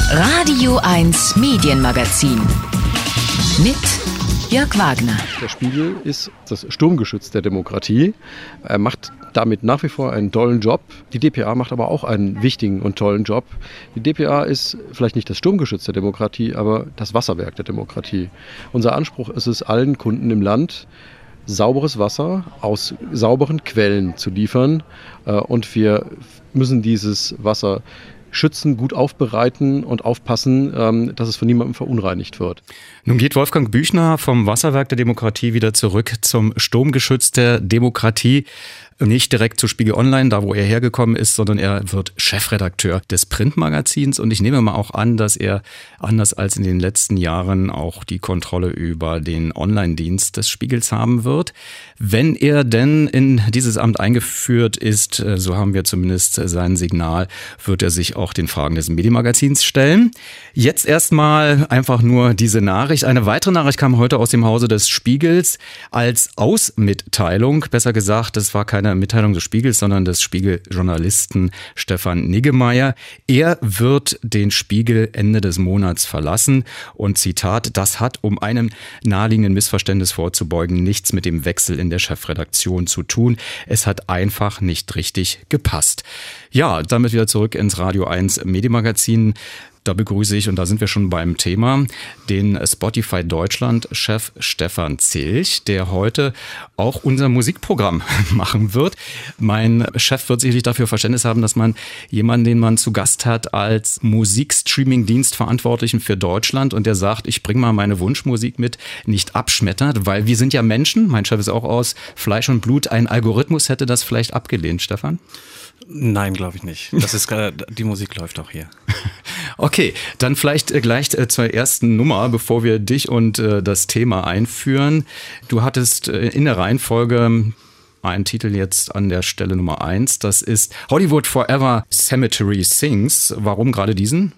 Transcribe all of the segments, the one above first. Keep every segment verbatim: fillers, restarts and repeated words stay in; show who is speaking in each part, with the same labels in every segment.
Speaker 1: Radio eins Medienmagazin mit Jörg Wagner.
Speaker 2: Der Spiegel ist das Sturmgeschütz der Demokratie. Er macht damit nach wie vor einen tollen Job. Die D P A macht aber auch einen wichtigen und tollen Job. Die D P A ist vielleicht nicht das Sturmgeschütz der Demokratie, aber das Wasserwerk der Demokratie. Unser Anspruch ist es, allen Kunden im Land sauberes Wasser aus sauberen Quellen zu liefern. Und wir müssen dieses Wasser schützen, gut aufbereiten und aufpassen, dass es von niemandem verunreinigt wird.
Speaker 3: Nun geht Wolfgang Büchner vom Wasserwerk der Demokratie wieder zurück zum Sturmgeschütz der Demokratie. Nicht direkt zu Spiegel Online, da wo er hergekommen ist, sondern er wird Chefredakteur des Printmagazins. Und ich nehme mal auch an, dass er, anders als in den letzten Jahren, auch die Kontrolle über den Online-Dienst des Spiegels haben wird. Wenn er denn in dieses Amt eingeführt ist, so haben wir zumindest sein Signal, wird er sich auch den Fragen des Medienmagazins stellen. Jetzt erstmal einfach nur diese Nachricht. Eine weitere Nachricht kam heute aus dem Hause des Spiegels als Ausmitteilung. Besser gesagt, das war keine Mitteilung des Spiegels, sondern des Spiegel-Journalisten Stefan Niggemeier. Er wird den Spiegel Ende des Monats verlassen und Zitat, das hat, um einem naheliegenden Missverständnis vorzubeugen, nichts mit dem Wechsel in der Chefredaktion zu tun. Es hat einfach nicht richtig gepasst. Ja, damit wieder zurück ins Radio eins Medienmagazin. Da begrüße ich, und da sind wir schon beim Thema, den Spotify Deutschland-Chef Stefan Zilch, der heute auch unser Musikprogramm machen wird. Mein Chef wird sicherlich dafür Verständnis haben, dass man jemanden, den man zu Gast hat, als Musikstreaming-Dienstverantwortlichen für Deutschland und der sagt, ich bringe mal meine Wunschmusik mit, nicht abschmettert, weil wir sind ja Menschen. Mein Chef ist auch aus Fleisch und Blut. Ein Algorithmus hätte das vielleicht abgelehnt, Stefan?
Speaker 4: Nein, glaube ich nicht. Das ist die Musik läuft auch hier.
Speaker 3: Okay, dann vielleicht gleich zur ersten Nummer, bevor wir dich und das Thema einführen. Du hattest in der Reihenfolge einen Titel jetzt an der Stelle Nummer eins. Das ist Hollywood Forever Cemetery Sings. Warum gerade diesen?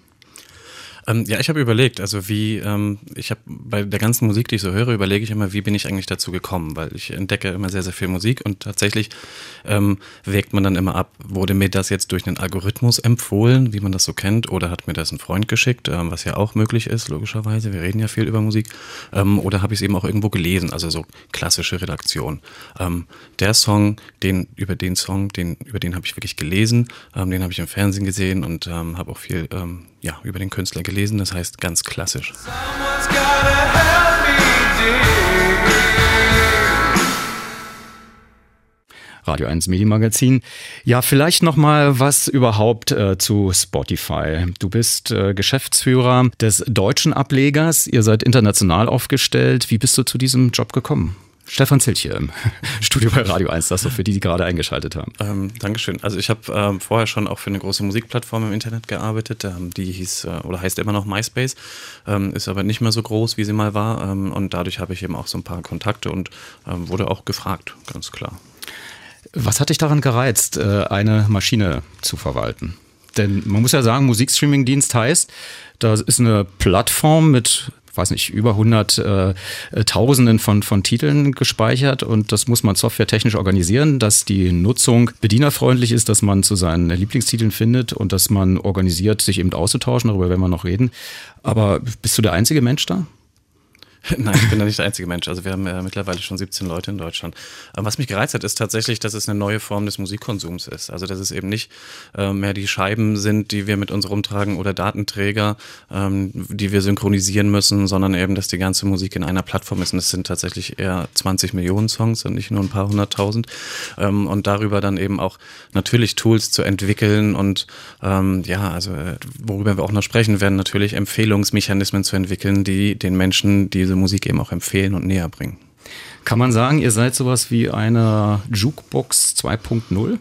Speaker 4: Ähm, ja, ich habe überlegt, also wie, ähm, ich habe bei der ganzen Musik, die ich so höre, überlege ich immer, wie bin ich eigentlich dazu gekommen, weil ich entdecke immer sehr, sehr viel Musik und tatsächlich ähm, wägt man dann immer ab, wurde mir das jetzt durch einen Algorithmus empfohlen, wie man das so kennt, oder hat mir das ein Freund geschickt, ähm, was ja auch möglich ist, logischerweise, wir reden ja viel über Musik, ähm, oder habe ich es eben auch irgendwo gelesen, also so klassische Redaktion. Ähm, der Song, den über den Song, den über den habe ich wirklich gelesen, ähm, den habe ich im Fernsehen gesehen und ähm, habe auch viel ähm, ja, über den Künstler gelesen, das heißt ganz klassisch.
Speaker 3: Radio eins Medienmagazin. Ja, vielleicht noch mal was überhaupt äh, zu Spotify. Du bist äh, Geschäftsführer des deutschen Ablegers. Ihr seid international aufgestellt. Wie bist du zu diesem Job gekommen? Stefan Zilch hier im Studio bei Radio eins, das so für die, die gerade eingeschaltet haben.
Speaker 4: Ähm, Dankeschön. Also ich habe ähm, vorher schon auch für eine große Musikplattform im Internet gearbeitet. Ähm, die hieß äh, oder heißt immer noch MySpace, ähm, ist aber nicht mehr so groß, wie sie mal war. Ähm, und dadurch habe ich eben auch so ein paar Kontakte und ähm, wurde auch gefragt, ganz klar.
Speaker 3: Was hat dich daran gereizt, eine Maschine zu verwalten? Denn man muss ja sagen, Musikstreaming-Dienst heißt, da ist eine Plattform mit, weiß nicht, über hunderttausenden von, von Titeln gespeichert und das muss man softwaretechnisch organisieren, dass die Nutzung bedienerfreundlich ist, dass man zu seinen Lieblingstiteln findet und dass man organisiert, sich eben auszutauschen, darüber werden wir noch reden. Aber bist du der einzige Mensch da?
Speaker 4: Nein, ich bin da nicht der einzige Mensch. Also wir haben ja mittlerweile schon siebzehn Leute in Deutschland. Aber was mich gereizt hat, ist tatsächlich, dass es eine neue Form des Musikkonsums ist. Also dass es eben nicht äh, mehr die Scheiben sind, die wir mit uns rumtragen oder Datenträger, ähm, die wir synchronisieren müssen, sondern eben, dass die ganze Musik in einer Plattform ist. Und es sind tatsächlich eher zwanzig Millionen Songs und nicht nur ein paar hunderttausend. Ähm, und darüber dann eben auch natürlich Tools zu entwickeln und ähm, ja, also äh, worüber wir auch noch sprechen werden, natürlich Empfehlungsmechanismen zu entwickeln, die den Menschen diese Musik eben auch empfehlen und näher bringen.
Speaker 3: Kann man sagen, ihr seid sowas wie eine Jukebox zwei Punkt null?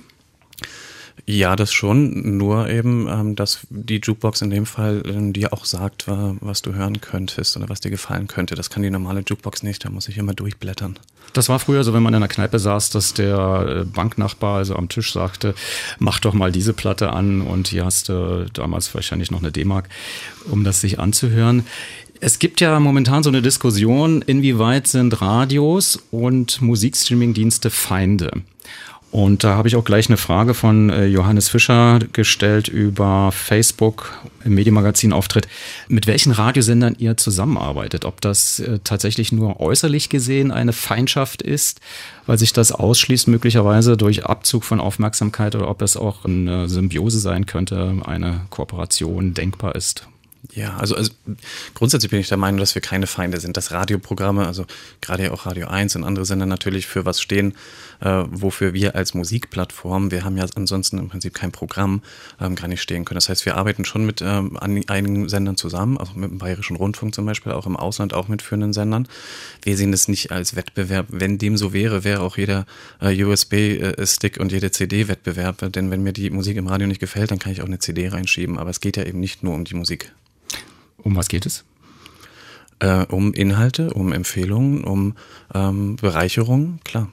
Speaker 4: Ja, das schon, nur eben, ähm, dass die Jukebox in dem Fall ähm, dir auch sagt, was du hören könntest oder was dir gefallen könnte. Das kann die normale Jukebox nicht, da muss ich immer durchblättern.
Speaker 3: Das war früher so, wenn man in einer Kneipe saß, dass der Banknachbar also am Tisch sagte, mach doch mal diese Platte an und hier hast du damals wahrscheinlich noch eine D-Mark, um das sich anzuhören. Es gibt ja momentan so eine Diskussion, inwieweit sind Radios und Musikstreaming-Dienste Feinde? Und da habe ich auch gleich eine Frage von Johannes Fischer gestellt über Facebook im Medienmagazin-Auftritt, mit welchen Radiosendern ihr zusammenarbeitet. Ob das äh, tatsächlich nur äußerlich gesehen eine Feindschaft ist, weil sich das ausschließt möglicherweise durch Abzug von Aufmerksamkeit, oder ob das auch eine Symbiose sein könnte, eine Kooperation denkbar ist.
Speaker 4: Ja, also, also grundsätzlich bin ich der Meinung, dass wir keine Feinde sind, dass Radioprogramme, also gerade ja auch Radio eins und andere Sender natürlich für was stehen, äh, wofür wir als Musikplattform, wir haben ja ansonsten im Prinzip kein Programm, ähm, gar nicht stehen können. Das heißt, wir arbeiten schon mit ähm, an einigen Sendern zusammen, also mit dem Bayerischen Rundfunk zum Beispiel, auch im Ausland, auch mit führenden Sendern. Wir sehen das nicht als Wettbewerb. Wenn dem so wäre, wäre auch jeder äh, U S B-Stick und jede C D Wettbewerb, denn wenn mir die Musik im Radio nicht gefällt, dann kann ich auch eine C D reinschieben, aber es geht ja eben nicht nur um die Musik.
Speaker 3: Um was geht es?
Speaker 4: Äh, um Inhalte, um Empfehlungen, um ähm, Bereicherung, klar.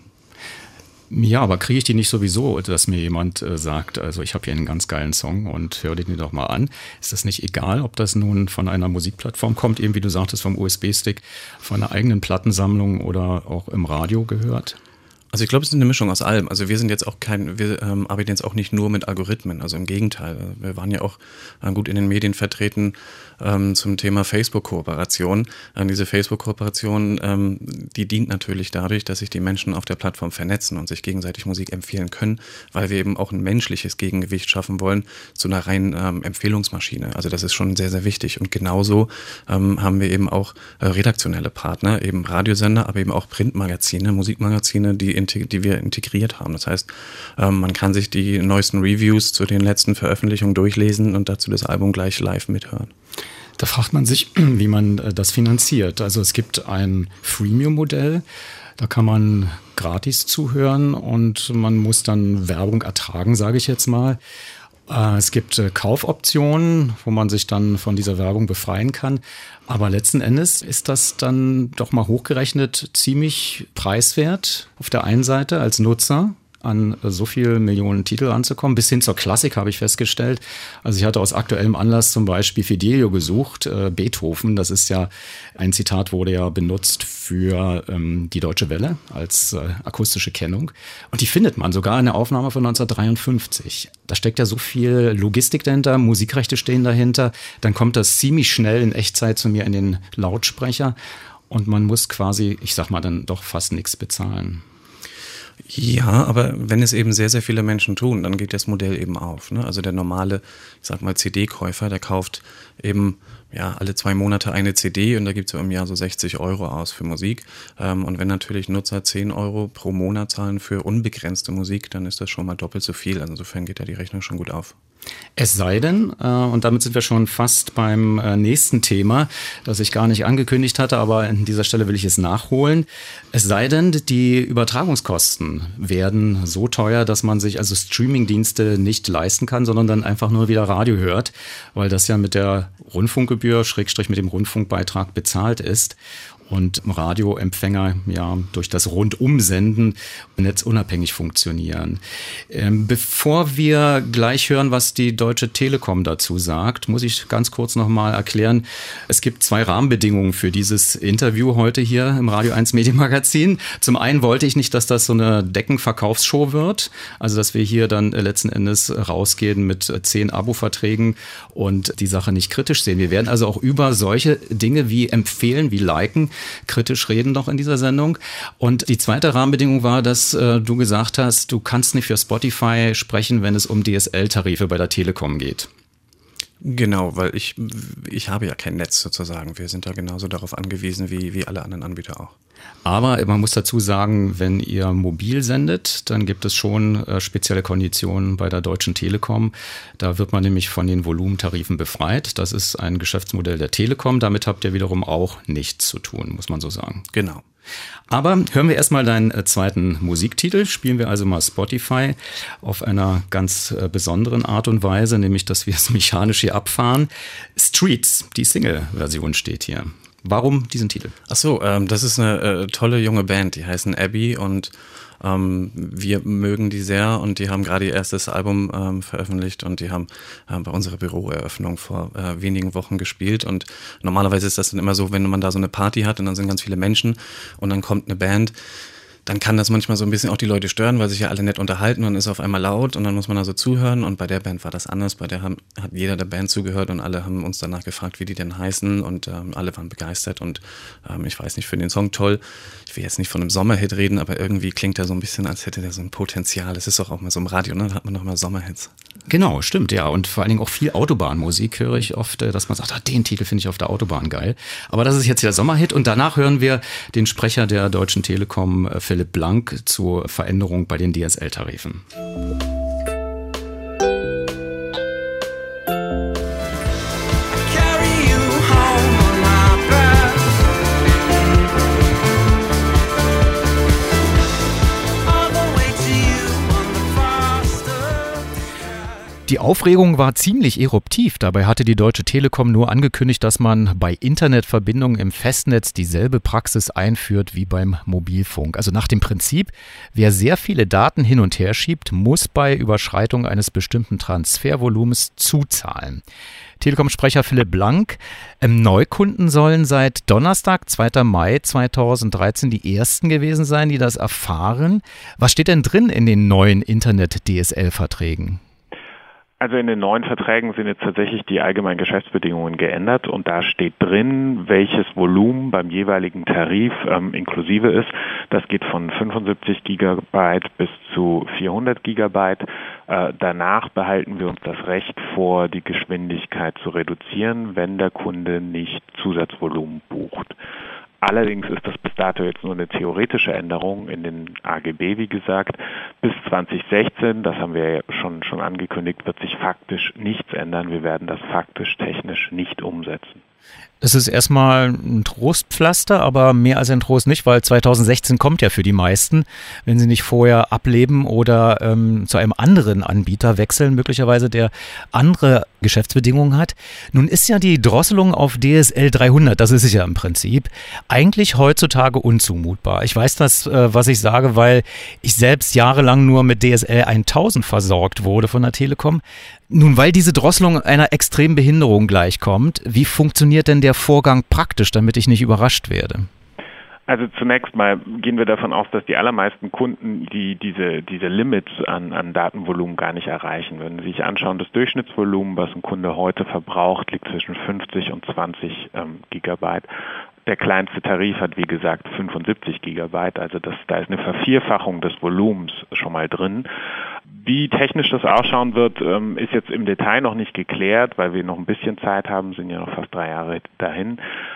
Speaker 3: Ja, aber kriege ich die nicht sowieso, dass mir jemand äh, sagt, also ich habe hier einen ganz geilen Song und hör den doch mal an. Ist das nicht egal, ob das nun von einer Musikplattform kommt, eben wie du sagtest, vom U S B-Stick, von einer eigenen Plattensammlung oder auch im Radio gehört?
Speaker 4: Also ich glaube, es ist eine Mischung aus allem. Also wir sind jetzt auch kein, wir ähm, arbeiten jetzt auch nicht nur mit Algorithmen. Also im Gegenteil. Wir waren ja auch äh, gut in den Medien vertreten ähm, zum Thema Facebook-Kooperation. Ähm, diese Facebook-Kooperation, ähm, die dient natürlich dadurch, dass sich die Menschen auf der Plattform vernetzen und sich gegenseitig Musik empfehlen können, weil wir eben auch ein menschliches Gegengewicht schaffen wollen zu einer reinen ähm, Empfehlungsmaschine. Also das ist schon sehr, sehr wichtig. Und genauso ähm, haben wir eben auch äh, redaktionelle Partner, eben Radiosender, aber eben auch Printmagazine, Musikmagazine, die die wir integriert haben. Das heißt, man kann sich die neuesten Reviews zu den letzten Veröffentlichungen durchlesen und dazu das Album gleich live mithören.
Speaker 3: Da fragt man sich, wie man das finanziert. Also es gibt ein Freemium-Modell, da kann man gratis zuhören und man muss dann Werbung ertragen, sage ich jetzt mal. Es gibt Kaufoptionen, wo man sich dann von dieser Werbung befreien kann. Aber letzten Endes ist das dann doch mal hochgerechnet ziemlich preiswert auf der einen Seite als Nutzer, an so viele Millionen Titel anzukommen. Bis hin zur Klassik habe ich festgestellt. Also ich hatte aus aktuellem Anlass zum Beispiel Fidelio gesucht, äh, Beethoven. Das ist ja, ein Zitat wurde ja benutzt für ähm, die Deutsche Welle als äh, akustische Kennung. Und die findet man sogar in der Aufnahme von neunzehnhundertdreiundfünfzig. Da steckt ja so viel Logistik dahinter, Musikrechte stehen dahinter. Dann kommt das ziemlich schnell in Echtzeit zu mir in den Lautsprecher. Und man muss quasi, ich sag mal, dann doch fast nichts bezahlen.
Speaker 4: Ja, aber wenn es eben sehr, sehr viele Menschen tun, dann geht das Modell eben auf. Ne? Also der normale, ich sag mal, C D-Käufer, der kauft eben ja alle zwei Monate eine C D und da gibt es im Jahr so sechzig Euro aus für Musik. Ähm, und wenn natürlich Nutzer zehn Euro pro Monat zahlen für unbegrenzte Musik, dann ist das schon mal doppelt so viel. Also insofern geht ja die Rechnung schon gut auf.
Speaker 3: Es sei denn, äh, und damit sind wir schon fast beim äh, nächsten Thema, das ich gar nicht angekündigt hatte, aber an dieser Stelle will ich es nachholen. Es sei denn, die Übertragungskosten werden so teuer, dass man sich also Streamingdienste nicht leisten kann, sondern dann einfach nur wieder Radio hört, weil das ja mit der Rundfunkgebühr, Schrägstrich mit dem Rundfunkbeitrag bezahlt ist. Und Radioempfänger ja durch das Rundumsenden netzunabhängig funktionieren. Ähm, bevor wir gleich hören, was die Deutsche Telekom dazu sagt, muss ich ganz kurz nochmal erklären, es gibt zwei Rahmenbedingungen für dieses Interview heute hier im Radio eins Medienmagazin. Zum einen wollte ich nicht, dass das so eine Deckenverkaufsshow wird, also dass wir hier dann letzten Endes rausgehen mit zehn Abo-Verträgen und die Sache nicht kritisch sehen. Wir werden also auch über solche Dinge wie empfehlen, wie liken, kritisch reden noch in dieser Sendung. Und die zweite Rahmenbedingung war, dass äh, du gesagt hast, du kannst nicht für Spotify sprechen, wenn es um D S L-Tarife bei der Telekom geht.
Speaker 4: Genau, weil ich, ich habe ja kein Netz sozusagen. Wir sind da genauso darauf angewiesen wie, wie alle anderen Anbieter auch.
Speaker 3: Aber man muss dazu sagen, wenn ihr mobil sendet, dann gibt es schon äh, spezielle Konditionen bei der Deutschen Telekom. Da wird man nämlich von den Volumentarifen befreit. Das ist ein Geschäftsmodell der Telekom. Damit habt ihr wiederum auch nichts zu tun, muss man so sagen.
Speaker 4: Genau.
Speaker 3: Aber hören wir erstmal deinen äh, zweiten Musiktitel. Spielen wir also mal Spotify auf einer ganz äh, besonderen Art und Weise, nämlich dass wir es mechanisch hier abfahren. Streets, die Single-Version steht hier. Warum diesen Titel?
Speaker 4: Ach so, ähm, das ist eine äh, tolle junge Band, die heißen Abby und ähm, wir mögen die sehr und die haben gerade ihr erstes Album ähm, veröffentlicht und die haben äh, bei unserer Büroeröffnung vor äh, wenigen Wochen gespielt und normalerweise ist das dann immer so, wenn man da so eine Party hat und dann sind ganz viele Menschen und dann kommt eine Band, dann kann das manchmal so ein bisschen auch die Leute stören, weil sich ja alle nett unterhalten und ist auf einmal laut und dann muss man also zuhören. Und bei der Band war das anders. Bei der haben, hat jeder der Band zugehört und alle haben uns danach gefragt, wie die denn heißen und ähm, alle waren begeistert und ähm, ich weiß nicht, für den Song toll. Ich will jetzt nicht von einem Sommerhit reden, aber irgendwie klingt er so ein bisschen, als hätte der so ein Potenzial. Es ist doch auch mal so im Radio, ne? Da hat man doch mal Sommerhits.
Speaker 3: Genau, stimmt, ja. Und vor allen Dingen auch viel Autobahnmusik höre ich oft, dass man sagt, ah, den Titel finde ich auf der Autobahn geil. Aber das ist jetzt der Sommerhit und danach hören wir den Sprecher der Deutschen Telekom, Philipp Blank, zur Veränderung bei den D S L-Tarifen. Die Aufregung war ziemlich eruptiv. Dabei hatte die Deutsche Telekom nur angekündigt, dass man bei Internetverbindungen im Festnetz dieselbe Praxis einführt wie beim Mobilfunk. Also nach dem Prinzip, wer sehr viele Daten hin und her schiebt, muss bei Überschreitung eines bestimmten Transfervolumens zuzahlen. Telekom-Sprecher Philipp Blank, ähm, Neukunden sollen seit Donnerstag, zweiter Mai zweitausenddreizehn, die ersten gewesen sein, die das erfahren. Was steht denn drin in den neuen Internet-D S L-Verträgen?
Speaker 5: Also in den neuen Verträgen sind jetzt tatsächlich die allgemeinen Geschäftsbedingungen geändert und da steht drin, welches Volumen beim jeweiligen Tarif ähm, inklusive ist. Das geht von fünfundsiebzig Gigabyte bis zu vierhundert Gigabyte. Äh, danach behalten wir uns das Recht vor, die Geschwindigkeit zu reduzieren, wenn der Kunde nicht Zusatzvolumen bucht. Allerdings ist das bis dato jetzt nur eine theoretische Änderung in den A G B, wie gesagt. Bis zwanzig sechzehn, das haben wir ja schon, schon angekündigt, wird sich faktisch nichts ändern. Wir werden das faktisch technisch nicht umsetzen.
Speaker 3: Das ist erstmal ein Trostpflaster, aber mehr als ein Trost nicht, weil zweitausendsechzehn kommt ja für die meisten, wenn sie nicht vorher ableben oder ähm, zu einem anderen Anbieter wechseln, möglicherweise der andere Geschäftsbedingungen hat. Nun ist ja die Drosselung auf D S L dreihundert, das ist es ja im Prinzip, eigentlich heutzutage unzumutbar. Ich weiß das, äh, was ich sage, weil ich selbst jahrelang nur mit D S L tausend versorgt wurde von der Telekom. Nun, weil diese Drosselung einer extremen Behinderung gleichkommt, wie funktioniert denn der Vorgang praktisch, damit ich nicht überrascht werde?
Speaker 5: Also zunächst mal gehen wir davon aus, dass die allermeisten Kunden die diese diese Limits an, an Datenvolumen gar nicht erreichen. Wenn Sie sich anschauen, das Durchschnittsvolumen, was ein Kunde heute verbraucht, liegt zwischen fünfzig und zwanzig ähm, Gigabyte. Der kleinste Tarif hat, wie gesagt, fünfundsiebzig Gigabyte, also das, da ist eine Vervierfachung des Volumens schon mal drin. Wie technisch das ausschauen wird, ist jetzt im Detail noch nicht geklärt, weil wir noch ein bisschen Zeit haben, sind ja noch fast drei Jahre dahin.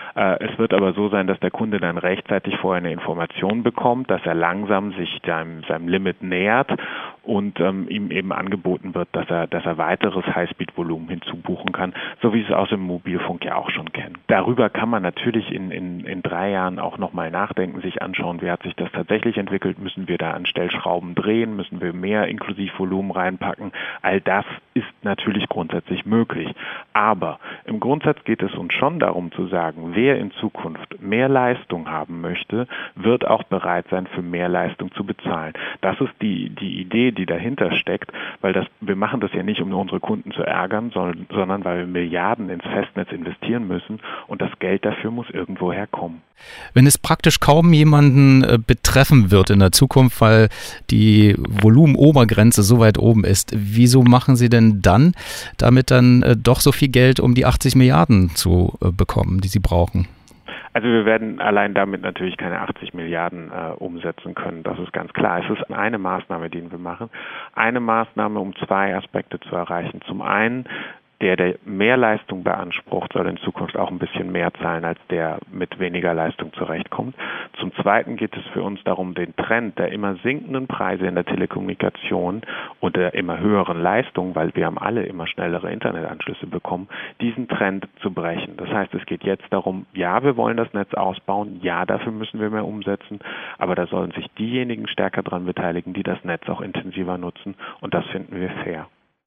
Speaker 5: Es wird aber so sein, dass der Kunde dann rechtzeitig vorher eine Information bekommt, dass er langsam sich seinem, seinem Limit nähert und ähm, ihm eben angeboten wird, dass er, dass er weiteres Highspeed-Volumen hinzubuchen kann, so wie Sie es aus dem Mobilfunk ja auch schon kennen. Darüber kann man natürlich in, in, in drei Jahren auch nochmal nachdenken, sich anschauen, wie hat sich das tatsächlich entwickelt, müssen wir da an Stellschrauben drehen, müssen wir mehr Inklusivvolumen reinpacken. All das ist natürlich grundsätzlich möglich. Aber im Grundsatz geht es uns schon darum zu sagen, wer in Zukunft mehr Leistung haben möchte, wird auch bereit sein, für mehr Leistung zu bezahlen. Das ist die, die Idee, die dahinter steckt, weil das, wir machen das ja nicht, um unsere Kunden zu ärgern, sondern, sondern weil wir Milliarden ins Festnetz investieren müssen und das Geld dafür muss irgendwo herkommen.
Speaker 3: Wenn es praktisch kaum jemanden äh, betreffen wird in der Zukunft, weil die Volumenobergrenze so weit oben ist, wieso machen Sie denn dann damit dann äh, doch so viel Geld, um die achtzig Milliarden zu äh, bekommen, die Sie brauchen?
Speaker 5: Also wir werden allein damit natürlich keine achtzig Milliarden äh, umsetzen können, das ist ganz klar. Es ist eine Maßnahme, die wir machen. Eine Maßnahme, um zwei Aspekte zu erreichen. Zum einen, der, der mehr Leistung beansprucht, soll in Zukunft auch ein bisschen mehr zahlen, als der mit weniger Leistung zurechtkommt. Zum Zweiten geht es für uns darum, den Trend der immer sinkenden Preise in der Telekommunikation und der immer höheren Leistung, weil wir haben alle immer schnellere Internetanschlüsse bekommen, diesen Trend zu brechen. Das heißt, es geht jetzt darum, ja, wir wollen das Netz ausbauen, ja, dafür müssen wir mehr umsetzen, aber da sollen sich diejenigen stärker daran beteiligen, die das Netz auch intensiver nutzen und das finden wir fair.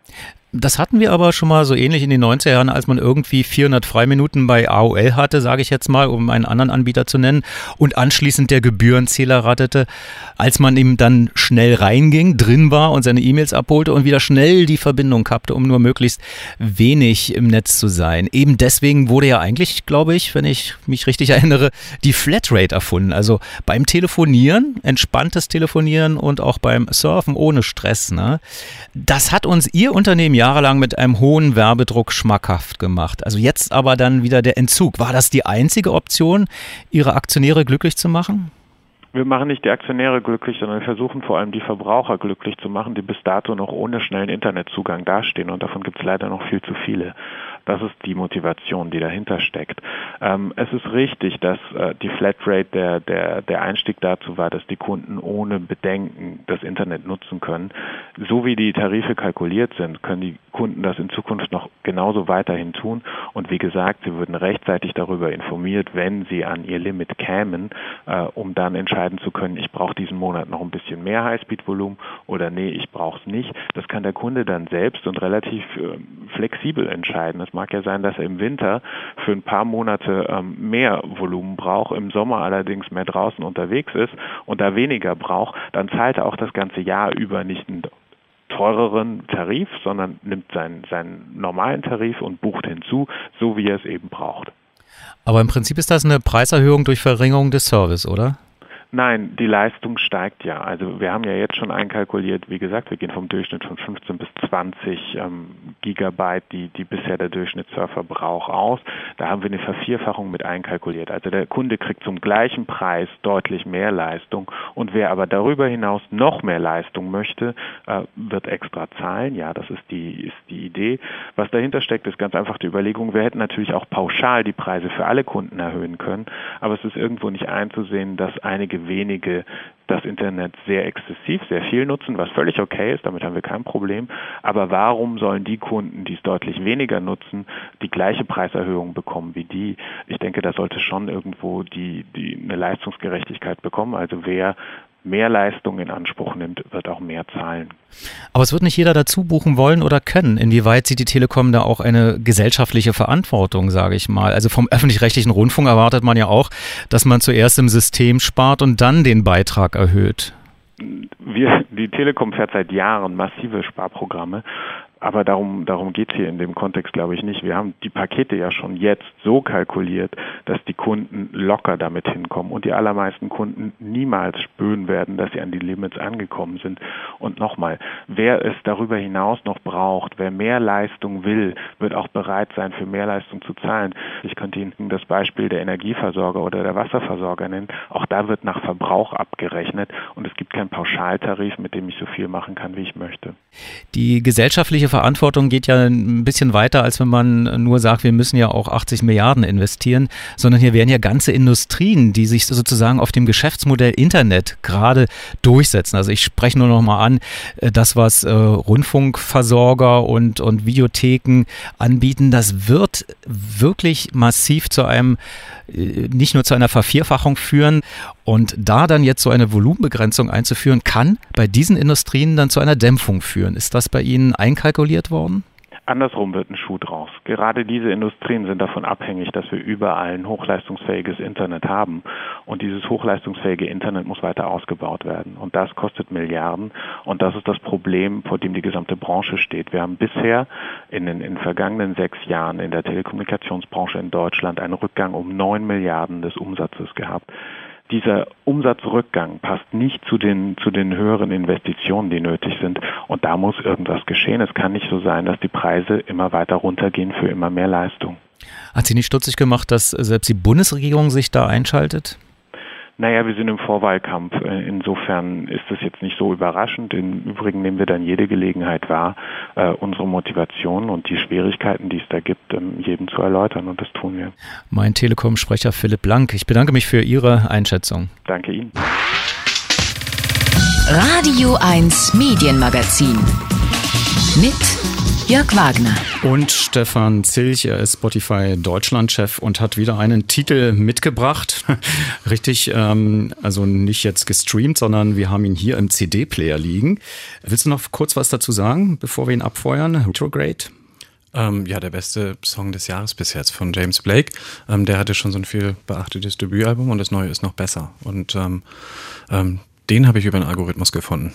Speaker 3: Das hatten wir aber schon mal so ähnlich in den neunziger Jahren, als man irgendwie vierhundert Freiminuten bei A O L hatte, sage ich jetzt mal, um einen anderen Anbieter zu nennen, und anschließend der Gebührenzähler rattete, als man eben dann schnell reinging, drin war und seine E-Mails abholte und wieder schnell die Verbindung kappte, um nur möglichst wenig im Netz zu sein. Eben deswegen wurde ja eigentlich, glaube ich, wenn ich mich richtig erinnere, die Flatrate erfunden. Also beim Telefonieren, entspanntes Telefonieren und auch beim Surfen ohne Stress. Ne? Das hat uns Ihr Unternehmen jahrelang mit einem hohen Werbedruck schmackhaft gemacht. Also jetzt aber dann wieder der Entzug. War das die einzige Option, Ihre Aktionäre glücklich zu machen?
Speaker 5: Wir machen nicht die Aktionäre glücklich, sondern wir versuchen vor allem die Verbraucher glücklich zu machen, die bis dato noch ohne schnellen Internetzugang dastehen, und davon gibt es leider noch viel zu viele. Das ist die Motivation, die dahinter steckt. Ähm, es ist richtig, dass äh, die Flatrate der, der, der Einstieg dazu war, dass die Kunden ohne Bedenken das Internet nutzen können. So wie die Tarife kalkuliert sind, können die Kunden das in Zukunft noch genauso weiterhin tun. Und wie gesagt, sie würden rechtzeitig darüber informiert, wenn sie an ihr Limit kämen, äh, um dann entscheiden zu können, ich brauche diesen Monat noch ein bisschen mehr Highspeed-Volumen oder nee, ich brauche es nicht. Das kann der Kunde dann selbst und relativ äh, flexibel entscheiden. Es mag ja sein, dass er im Winter für ein paar Monate ähm, mehr Volumen braucht, im Sommer allerdings mehr draußen unterwegs ist und da weniger braucht, dann zahlt er auch das ganze Jahr über nicht einen teureren Tarif, sondern nimmt seinen, seinen normalen Tarif und bucht hinzu, so wie er es eben braucht.
Speaker 3: Aber im Prinzip ist das eine Preiserhöhung durch Verringerung des Service, oder?
Speaker 5: Nein, die Leistung steigt ja. Also wir haben ja jetzt schon einkalkuliert, wie gesagt, wir gehen vom Durchschnitt von fünfzehn bis zwanzig ähm, Gigabyte, die, die bisher der Durchschnittssurfer braucht, aus. Da haben wir eine Vervierfachung mit einkalkuliert. Also der Kunde kriegt zum gleichen Preis deutlich mehr Leistung, und wer aber darüber hinaus noch mehr Leistung möchte, äh, wird extra zahlen. Ja, das ist die, ist die Idee. Was dahinter steckt, ist ganz einfach die Überlegung, wir hätten natürlich auch pauschal die Preise für alle Kunden erhöhen können, aber es ist irgendwo nicht einzusehen, dass einige wenige das Internet sehr exzessiv, sehr viel nutzen, was völlig okay ist, damit haben wir kein Problem. Aber warum sollen die Kunden, die es deutlich weniger nutzen, die gleiche Preiserhöhung bekommen wie die? Ich denke, da sollte schon irgendwo die, die eine Leistungsgerechtigkeit bekommen. Also wer mehr Leistung in Anspruch nimmt, wird auch mehr zahlen.
Speaker 3: Aber es wird nicht jeder dazu buchen wollen oder können. Inwieweit sieht die Telekom da auch eine gesellschaftliche Verantwortung, sage ich mal? Also vom öffentlich-rechtlichen Rundfunk erwartet man ja auch, dass man zuerst im System spart und dann den Beitrag erhöht.
Speaker 5: Wir, die Telekom fährt seit Jahren massive Sparprogramme. Aber darum, darum geht es hier in dem Kontext, glaube ich, nicht. Wir haben die Pakete ja schon jetzt so kalkuliert, dass die Kunden locker damit hinkommen und die allermeisten Kunden niemals spüren werden, dass sie an die Limits angekommen sind. Und nochmal, wer es darüber hinaus noch braucht, wer mehr Leistung will, wird auch bereit sein, für mehr Leistung zu zahlen. Ich könnte Ihnen das Beispiel der Energieversorger oder der Wasserversorger nennen. Auch da wird nach Verbrauch abgerechnet und es gibt keinen Pauschaltarif, mit dem ich so viel machen kann, wie ich möchte.
Speaker 3: Die gesellschaftliche Verantwortung geht ja ein bisschen weiter, als wenn man nur sagt, wir müssen ja auch achtzig Milliarden investieren, sondern hier werden ja ganze Industrien, die sich sozusagen auf dem Geschäftsmodell Internet gerade durchsetzen. Also ich spreche nur noch mal an, das, was äh, Rundfunkversorger und, und Videotheken anbieten, das wird wirklich massiv zu einem, nicht nur zu einer Vervierfachung führen. Und da dann jetzt so eine Volumenbegrenzung einzuführen, kann bei diesen Industrien dann zu einer Dämpfung führen. Ist das bei Ihnen einkalkuliert worden?
Speaker 5: Andersrum wird ein Schuh draus. Gerade diese Industrien sind davon abhängig, dass wir überall ein hochleistungsfähiges Internet haben. Und dieses hochleistungsfähige Internet muss weiter ausgebaut werden. Und das kostet Milliarden. Und das ist das Problem, vor dem die gesamte Branche steht. Wir haben bisher in den, in den vergangenen sechs Jahren in der Telekommunikationsbranche in Deutschland einen Rückgang um neun Milliarden des Umsatzes gehabt. Dieser Umsatzrückgang passt nicht zu den, zu den höheren Investitionen, die nötig sind. Und da muss irgendwas geschehen. Es kann nicht so sein, dass die Preise immer weiter runtergehen für immer mehr Leistung.
Speaker 3: Hat Sie nicht stutzig gemacht, dass selbst die Bundesregierung sich da einschaltet?
Speaker 5: Naja, wir sind im Vorwahlkampf. Insofern ist es jetzt nicht so überraschend. Im Übrigen nehmen wir dann jede Gelegenheit wahr, unsere Motivation und die Schwierigkeiten, die es da gibt, jedem zu erläutern. Und das tun wir.
Speaker 3: Mein Telekom-Sprecher Philipp Blank. Ich bedanke mich für Ihre Einschätzung.
Speaker 5: Danke Ihnen.
Speaker 1: Radio eins Medienmagazin mit Jörg Wagner.
Speaker 3: Und Stefan Zilch, er ist Spotify Deutschland-Chef und hat wieder einen Titel mitgebracht. Richtig, ähm, also nicht jetzt gestreamt, sondern wir haben ihn hier im C D-Player liegen. Willst du noch kurz was dazu sagen, bevor wir ihn abfeuern? Retrograde?
Speaker 4: Ähm, ja, der beste Song des Jahres bis jetzt von James Blake. Ähm, der hatte schon so ein viel beachtetes Debütalbum und das neue ist noch besser. Und ähm, ähm, den habe ich über einen Algorithmus gefunden.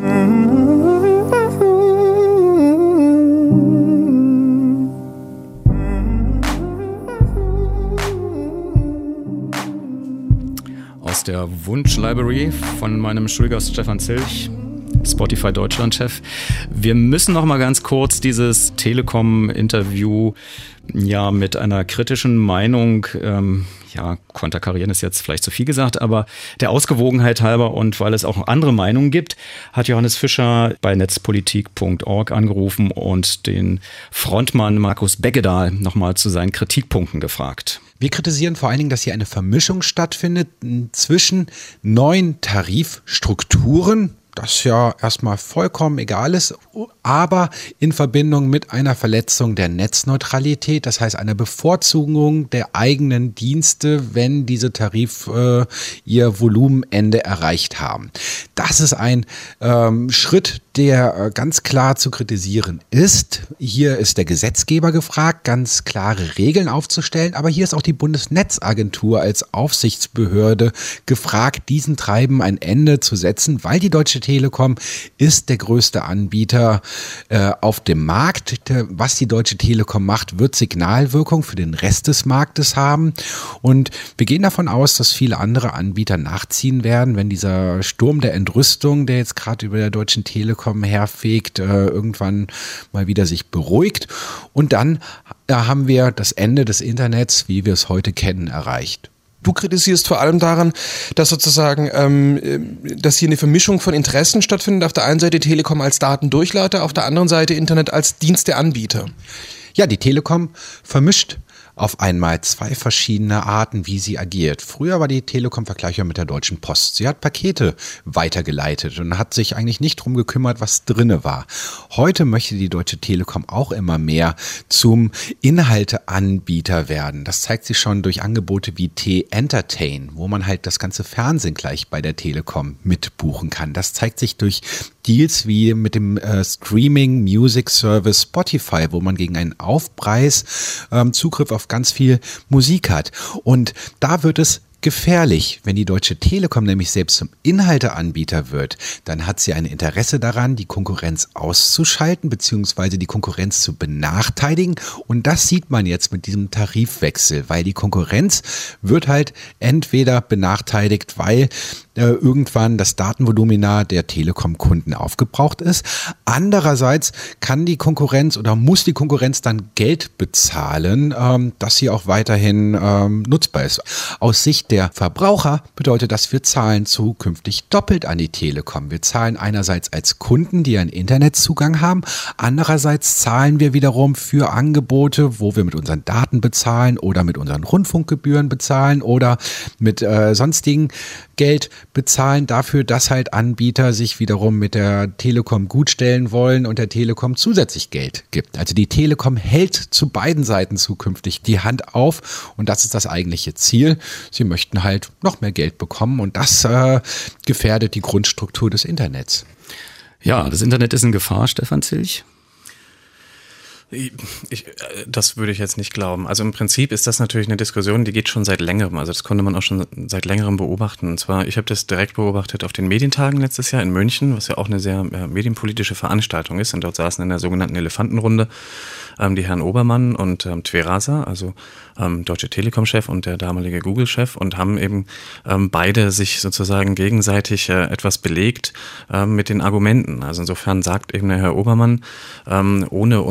Speaker 3: Aus der Wunsch-Library von meinem Schulgast Stefan Zilch, Spotify Deutschland-Chef. Wir müssen noch mal ganz kurz dieses Telekom-Interview ja mit einer kritischen Meinung, ähm, ja, konterkarieren ist jetzt vielleicht zu viel gesagt, aber der Ausgewogenheit halber und weil es auch andere Meinungen gibt, hat Johannes Fischer bei netzpolitik punkt org angerufen und den Frontmann Markus Beggedahl nochmal zu seinen Kritikpunkten gefragt.
Speaker 6: Wir kritisieren vor allen Dingen, dass hier eine Vermischung stattfindet zwischen neuen Tarifstrukturen, das ja erstmal vollkommen egal ist, aber in Verbindung mit einer Verletzung der Netzneutralität, das heißt einer Bevorzugung der eigenen Dienste, wenn diese Tarife äh, ihr Volumenende erreicht haben. Das ist ein ähm, Schritt, der äh, ganz klar zu kritisieren ist. Hier ist der Gesetzgeber gefragt, ganz klare Regeln aufzustellen, aber hier ist auch die Bundesnetzagentur als Aufsichtsbehörde gefragt, diesen Treiben ein Ende zu setzen, weil die Deutsche Telekom ist der größte Anbieter äh, auf dem Markt. Der, was die Deutsche Telekom macht, wird Signalwirkung für den Rest des Marktes haben. Und wir gehen davon aus, dass viele andere Anbieter nachziehen werden, wenn dieser Sturm der Entrüstung, der jetzt gerade über der Deutschen Telekom herfegt, äh, irgendwann mal wieder sich beruhigt. Und dann äh, haben wir das Ende des Internets, wie wir es heute kennen, erreicht.
Speaker 7: Du kritisierst vor allem daran, dass sozusagen, ähm, dass hier eine Vermischung von Interessen stattfindet. Auf der einen Seite Telekom als Datendurchleiter, auf der anderen Seite Internet als Diensteanbieter.
Speaker 6: Ja, die Telekom vermischt auf einmal zwei verschiedene Arten, wie sie agiert. Früher war die Telekom vergleichbar mit der Deutschen Post. Sie hat Pakete weitergeleitet und hat sich eigentlich nicht drum gekümmert, was drinne war. Heute möchte die Deutsche Telekom auch immer mehr zum Inhalteanbieter werden. Das zeigt sich schon durch Angebote wie T-Entertain, wo man halt das ganze Fernsehen gleich bei der Telekom mitbuchen kann. Das zeigt sich durch Deals wie mit dem äh, Streaming Music Service Spotify, wo man gegen einen Aufpreis ähm, Zugriff auf ganz viel Musik hat. Und da wird es gefährlich. Wenn die Deutsche Telekom nämlich selbst zum Inhalteanbieter wird, dann hat sie ein Interesse daran, die Konkurrenz auszuschalten bzw. die Konkurrenz zu benachteiligen. Und das sieht man jetzt mit diesem Tarifwechsel, weil die Konkurrenz wird halt entweder benachteiligt, weil äh, irgendwann das Datenvolumina der Telekom-Kunden aufgebraucht ist. Andererseits kann die Konkurrenz oder muss die Konkurrenz dann Geld bezahlen, ähm, dass sie auch weiterhin ähm, nutzbar ist. Aus Sicht der Verbraucher bedeutet das, wir zahlen zukünftig doppelt an die Telekom. Wir zahlen einerseits als Kunden, die einen Internetzugang haben, andererseits zahlen wir wiederum für Angebote, wo wir mit unseren Daten bezahlen oder mit unseren Rundfunkgebühren bezahlen oder mit äh, sonstigen Geld bezahlen dafür, dass halt Anbieter sich wiederum mit der Telekom gutstellen wollen und der Telekom zusätzlich Geld gibt. Also die Telekom hält zu beiden Seiten zukünftig die Hand auf und das ist das eigentliche Ziel. Sie möchten halt noch mehr Geld bekommen und das äh, gefährdet die Grundstruktur des Internets.
Speaker 3: Ja, das Internet ist in Gefahr, Stefan Zilch.
Speaker 4: Ich, das würde ich jetzt nicht glauben. Also im Prinzip ist das natürlich eine Diskussion, die geht schon seit längerem. Also das konnte man auch schon seit längerem beobachten. Und zwar, ich habe das direkt beobachtet auf den Medientagen letztes Jahr in München, was ja auch eine sehr äh, medienpolitische Veranstaltung ist. Und dort saßen in der sogenannten Elefantenrunde ähm, die Herren Obermann und ähm, Twerasa, also ähm, Deutsche Telekom-Chef und der damalige Google-Chef und haben eben ähm, beide sich sozusagen gegenseitig äh, etwas belegt ähm, mit den Argumenten. Also insofern sagt eben der Herr Obermann, ähm, ohne unsere Infrastruktur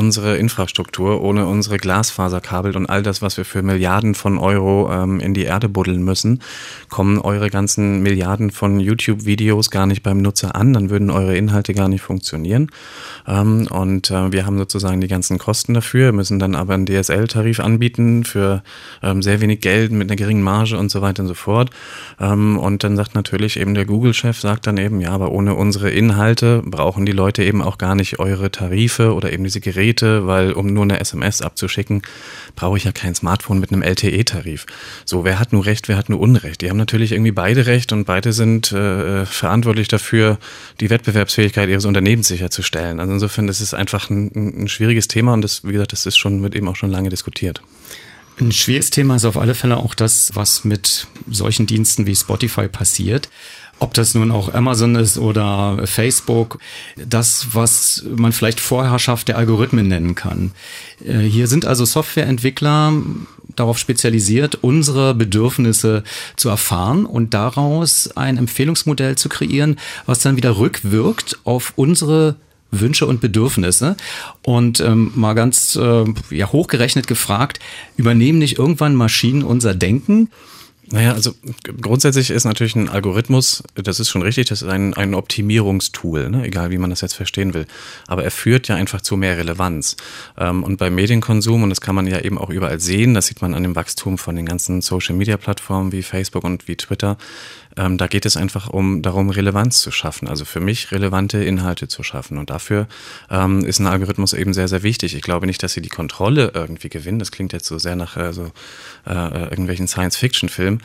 Speaker 4: Infrastruktur, ohne unsere Glasfaserkabel und all das, was wir für Milliarden von Euro ähm, in die Erde buddeln müssen, kommen eure ganzen Milliarden von YouTube-Videos gar nicht beim Nutzer an, dann würden eure Inhalte gar nicht funktionieren. Ähm, und äh, wir haben sozusagen die ganzen Kosten dafür, müssen dann aber einen D S L-Tarif anbieten für ähm, sehr wenig Geld mit einer geringen Marge und so weiter und so fort. Ähm, und dann sagt natürlich eben der Google-Chef, sagt dann eben, ja, aber ohne unsere Inhalte brauchen die Leute eben auch gar nicht eure Tarife oder eben diese Geräte, weil um nur eine S M S abzuschicken, brauche ich ja kein Smartphone mit einem L T E-Tarif. So, wer hat nur Recht, wer hat nur Unrecht? Die haben natürlich irgendwie beide Recht und beide sind äh, verantwortlich dafür, die Wettbewerbsfähigkeit ihres Unternehmens sicherzustellen. Also insofern, das ist einfach ein, ein schwieriges Thema und das, wie gesagt, das ist schon, wird eben auch schon lange diskutiert.
Speaker 3: Ein schwieriges Thema ist auf alle Fälle auch das, was mit solchen Diensten wie Spotify passiert. Ob das nun auch Amazon ist oder Facebook, das, was man vielleicht Vorherrschaft der Algorithmen nennen kann. Hier sind also Softwareentwickler darauf spezialisiert, unsere Bedürfnisse zu erfahren und daraus ein Empfehlungsmodell zu kreieren, was dann wieder rückwirkt auf unsere Wünsche und Bedürfnisse. Und ähm, mal ganz äh, ja, hochgerechnet gefragt, übernehmen nicht irgendwann Maschinen unser Denken?
Speaker 4: Naja, also grundsätzlich ist natürlich ein Algorithmus, das ist schon richtig, das ist ein, ein Optimierungstool, ne? Egal wie man das jetzt verstehen will. Aber er führt ja einfach zu mehr Relevanz. Ähm, und beim Medienkonsum, und das kann man ja eben auch überall sehen, das sieht man an dem Wachstum von den ganzen Social-Media-Plattformen wie Facebook und wie Twitter, ähm, da geht es einfach um darum, Relevanz zu schaffen, also für mich relevante Inhalte zu schaffen. Und dafür ähm, ist ein Algorithmus eben sehr, sehr wichtig. Ich glaube nicht, dass sie die Kontrolle irgendwie gewinnen. Das klingt jetzt so sehr nach äh, so, äh, irgendwelchen Science-Fiction-Filmen.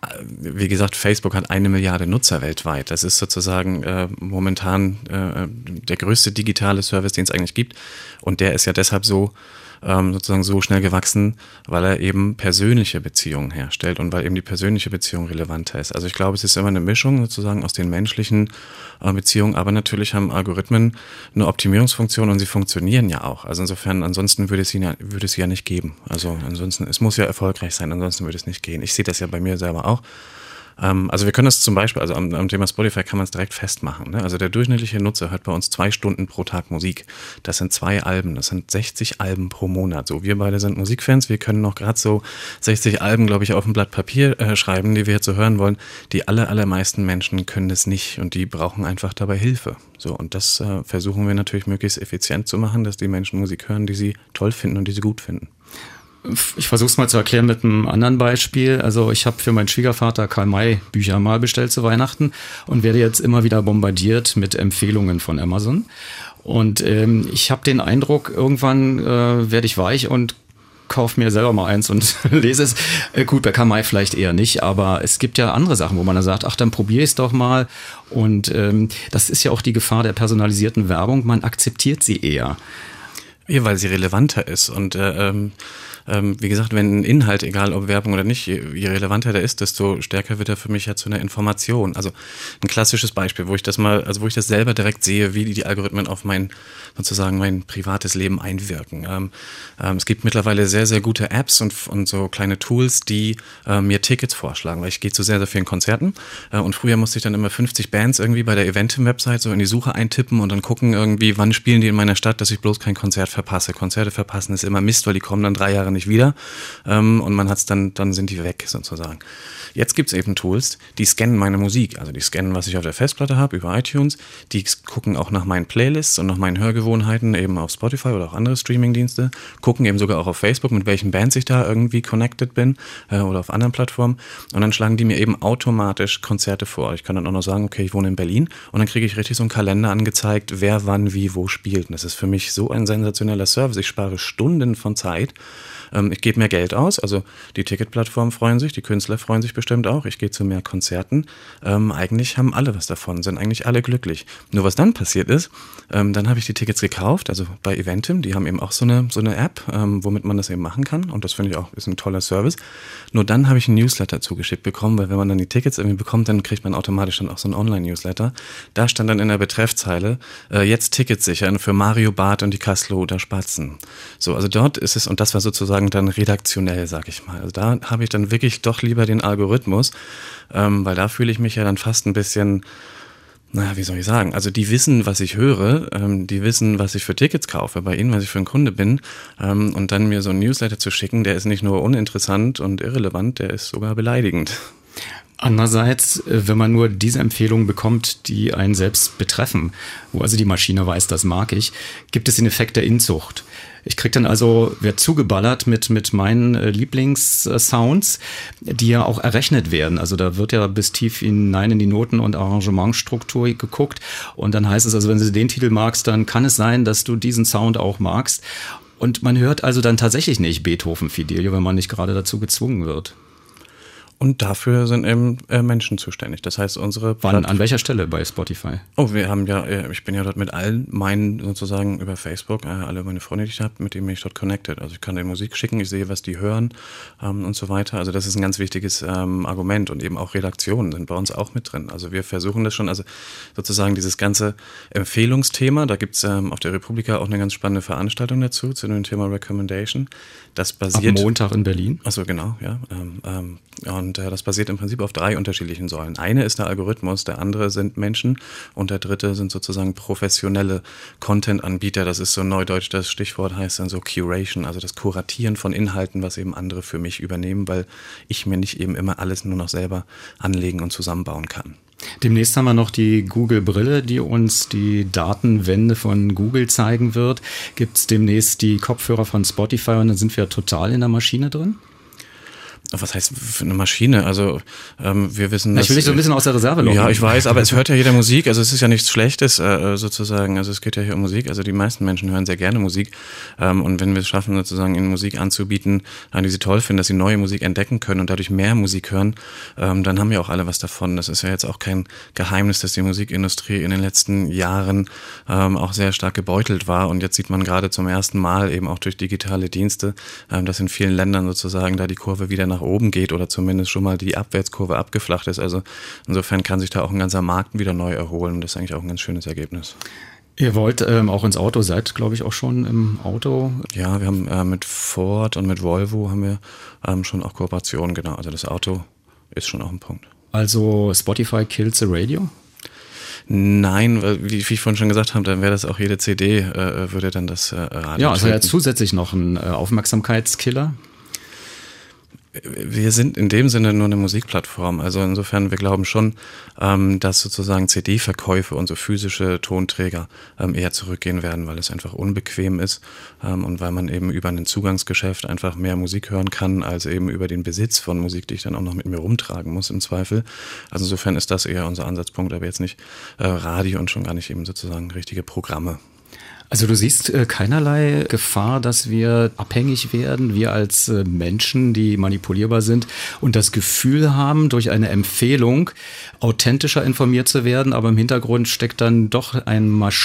Speaker 4: Wie gesagt, Facebook hat eine Milliarde Nutzer weltweit. Das ist sozusagen äh, momentan äh, der größte digitale Service, den es eigentlich gibt. Und der ist ja deshalb so ähm, sozusagen so schnell gewachsen, weil er eben persönliche Beziehungen herstellt und weil eben die persönliche Beziehung relevanter ist. Also ich glaube, es ist immer eine Mischung sozusagen aus den menschlichen äh, Beziehungen, aber natürlich haben Algorithmen eine Optimierungsfunktion und sie funktionieren ja auch. Also insofern, ansonsten würde es sie ja, würde es sie ja nicht geben. Also ansonsten, es muss ja erfolgreich sein, ansonsten würde es nicht gehen. Ich sehe das ja bei mir selber auch. Also wir können das zum Beispiel, also am, am Thema Spotify kann man es direkt festmachen. Ne? Also der durchschnittliche Nutzer hört bei uns zwei Stunden pro Tag Musik. Das sind zwei Alben, das sind sechzig Alben pro Monat. So, wir beide sind Musikfans, wir können noch gerade so sechzig Alben, glaube ich, auf ein Blatt Papier äh, schreiben, die wir jetzt so hören wollen. Die aller, allermeisten Menschen können das nicht und die brauchen einfach dabei Hilfe. So, und das äh, versuchen wir natürlich möglichst effizient zu machen, dass die Menschen Musik hören, die sie toll finden und die sie gut finden.
Speaker 3: Ich versuche es mal zu erklären mit einem anderen Beispiel. Also ich habe für meinen Schwiegervater Karl-May Bücher mal bestellt zu Weihnachten und werde jetzt immer wieder bombardiert mit Empfehlungen von Amazon. Und ähm, ich habe den Eindruck, irgendwann äh, werde ich weich und kaufe mir selber mal eins und lese es. Äh, gut, bei Karl-May vielleicht eher nicht, aber es gibt ja andere Sachen, wo man dann sagt, ach, dann probiere ich es doch mal. Und ähm, das ist ja auch die Gefahr der personalisierten Werbung. Man akzeptiert sie eher.
Speaker 4: Ja, weil sie relevanter ist und äh, ähm wie gesagt, wenn ein Inhalt, egal ob Werbung oder nicht, je, je relevanter der ist, desto stärker wird er für mich ja zu einer Information. Also ein klassisches Beispiel, wo ich das mal, also wo ich das selber direkt sehe, wie die, die Algorithmen auf mein, sozusagen mein privates Leben einwirken. Ähm, ähm, es gibt mittlerweile sehr, sehr gute Apps und, und so kleine Tools, die äh, mir Tickets vorschlagen, weil ich gehe zu sehr, sehr vielen Konzerten äh, und früher musste ich dann immer fünfzig Bands irgendwie bei der Eventim-Website so in die Suche eintippen und dann gucken irgendwie, wann spielen die in meiner Stadt, dass ich bloß kein Konzert verpasse. Konzerte verpassen ist immer Mist, weil die kommen dann drei Jahre nicht wieder ähm, und man hat's dann, dann sind die weg sozusagen. Jetzt gibt's eben Tools, die scannen meine Musik, also die scannen, was ich auf der Festplatte habe über iTunes, die gucken auch nach meinen Playlists und nach meinen Hörgewohnheiten eben auf Spotify oder auch andere Streamingdienste, gucken eben sogar auch auf Facebook, mit welchen Bands ich da irgendwie connected bin äh, oder auf anderen Plattformen und dann schlagen die mir eben automatisch Konzerte vor. Ich kann dann auch noch sagen, okay, ich wohne in Berlin und dann kriege ich richtig so einen Kalender angezeigt, wer wann wie wo spielt und das ist für mich so ein sensationeller Service. Ich spare Stunden von Zeit. Ich gebe mehr Geld aus, also die Ticketplattformen freuen sich, die Künstler freuen sich bestimmt auch, ich gehe zu mehr Konzerten. Ähm, eigentlich haben alle was davon, sind eigentlich alle glücklich. Nur was dann passiert ist, ähm, dann habe ich die Tickets gekauft, also bei Eventim, die haben eben auch so eine, so eine App, ähm, womit man das eben machen kann und das finde ich auch, ist ein toller Service. Nur dann habe ich einen Newsletter zugeschickt bekommen, weil wenn man dann die Tickets irgendwie bekommt, dann kriegt man automatisch dann auch so einen Online-Newsletter. Da stand dann in der Betreffzeile, äh, jetzt Tickets sichern für Mario Barth und die Kasseloder Spatzen. So, also dort ist es, und das war sozusagen dann redaktionell, sag ich mal. Also da habe ich dann wirklich doch lieber den Algorithmus, ähm, weil da fühle ich mich ja dann fast ein bisschen, Naja, wie soll ich sagen? Also die wissen, was ich höre, ähm, die wissen, was ich für Tickets kaufe, bei ihnen, was ich für ein Kunde bin. Ähm, und dann mir so ein Newsletter zu schicken, der ist nicht nur uninteressant und irrelevant, der ist sogar beleidigend.
Speaker 3: Andererseits, wenn man nur diese Empfehlungen bekommt, die einen selbst betreffen, wo also die Maschine weiß, das mag ich, gibt es den Effekt der Inzucht. Ich krieg dann also, werde zugeballert mit, mit meinen Lieblingssounds, die ja auch errechnet werden. Also da wird ja bis tief hinein in die Noten- und Arrangementstruktur geguckt. Und dann heißt es also, wenn du den Titel magst, dann kann es sein, dass du diesen Sound auch magst. Und man hört also dann tatsächlich nicht Beethoven Fidelio, wenn man nicht gerade dazu gezwungen wird.
Speaker 4: Und dafür sind eben äh, Menschen zuständig. Das heißt, unsere
Speaker 3: Wann, an welcher Stelle bei Spotify?
Speaker 4: Oh, wir haben ja, ich bin ja dort mit allen meinen sozusagen über Facebook, äh, alle meine Freunde, die ich habe, mit denen bin ich dort connected. Also ich kann denen Musik schicken, ich sehe, was die hören ähm, und so weiter. Also das ist ein ganz wichtiges ähm, Argument und eben auch Redaktionen sind bei uns auch mit drin. Also wir versuchen das schon, also sozusagen dieses ganze Empfehlungsthema, da gibt's ähm, auf der Republika auch eine ganz spannende Veranstaltung dazu, zu dem Thema Recommendation. Das basiert...
Speaker 3: Am Montag in Berlin?
Speaker 4: Achso, genau, ja. Ähm, ähm, und äh, das basiert im Prinzip auf drei unterschiedlichen Säulen. Eine ist der Algorithmus, der andere sind Menschen und der dritte sind sozusagen professionelle Content-Anbieter. Das ist so neudeutsch, das Stichwort heißt dann so Curation, also das Kuratieren von Inhalten, was eben andere für mich übernehmen, weil ich mir nicht eben immer alles nur noch selber anlegen und zusammenbauen kann.
Speaker 3: Demnächst haben wir noch die Google-Brille, die uns die Datenwende von Google zeigen wird. Gibt es demnächst die Kopfhörer von Spotify und dann sind wir total in der Maschine drin?
Speaker 4: Was heißt für eine Maschine? Also ähm, wir wissen,
Speaker 3: ich will dich so ein bisschen aus der Reserve locken.
Speaker 4: Ja, ich weiß, aber es hört ja jeder Musik. Also es ist ja nichts Schlechtes äh, sozusagen. Also es geht ja hier um Musik. Also die meisten Menschen hören sehr gerne Musik. Ähm, und wenn wir es schaffen, sozusagen ihnen Musik anzubieten, äh, die sie toll finden, dass sie neue Musik entdecken können und dadurch mehr Musik hören, ähm, dann haben wir auch alle was davon. Das ist ja jetzt auch kein Geheimnis, dass die Musikindustrie in den letzten Jahren ähm, auch sehr stark gebeutelt war. Und jetzt sieht man gerade zum ersten Mal eben auch durch digitale Dienste, ähm, dass in vielen Ländern sozusagen da die Kurve wieder nach oben geht oder zumindest schon mal die Abwärtskurve abgeflacht ist. Also insofern kann sich da auch ein ganzer Markt wieder neu erholen. Das ist eigentlich auch ein ganz schönes Ergebnis.
Speaker 3: Ihr wollt ähm, auch ins Auto, seid glaube ich auch schon im Auto?
Speaker 4: Ja, wir haben äh, mit Ford und mit Volvo haben wir ähm, schon auch Kooperationen, genau. Also das Auto ist schon auch ein Punkt.
Speaker 3: Also Spotify kills the radio?
Speaker 4: Nein, weil, wie, wie ich vorhin schon gesagt habe, dann wäre das auch jede C D, äh, würde dann das äh, Radio.
Speaker 3: Ja, also ja zusätzlich noch ein äh, Aufmerksamkeitskiller.
Speaker 4: Wir sind in dem Sinne nur eine Musikplattform. Also insofern, wir glauben schon, ähm, dass sozusagen C D-Verkäufe und so physische Tonträger ähm, eher zurückgehen werden, weil es einfach unbequem ist ähm, und weil man eben über ein Zugangsgeschäft einfach mehr Musik hören kann, als eben über den Besitz von Musik, die ich dann auch noch mit mir rumtragen muss im Zweifel. Also insofern ist das eher unser Ansatzpunkt, aber jetzt nicht äh, Radio und schon gar nicht eben sozusagen richtige Programme.
Speaker 3: Also du siehst äh, keinerlei Gefahr, dass wir abhängig werden, wir als äh, Menschen, die manipulierbar sind und das Gefühl haben, durch eine Empfehlung authentischer informiert zu werden, aber im Hintergrund steckt dann doch ein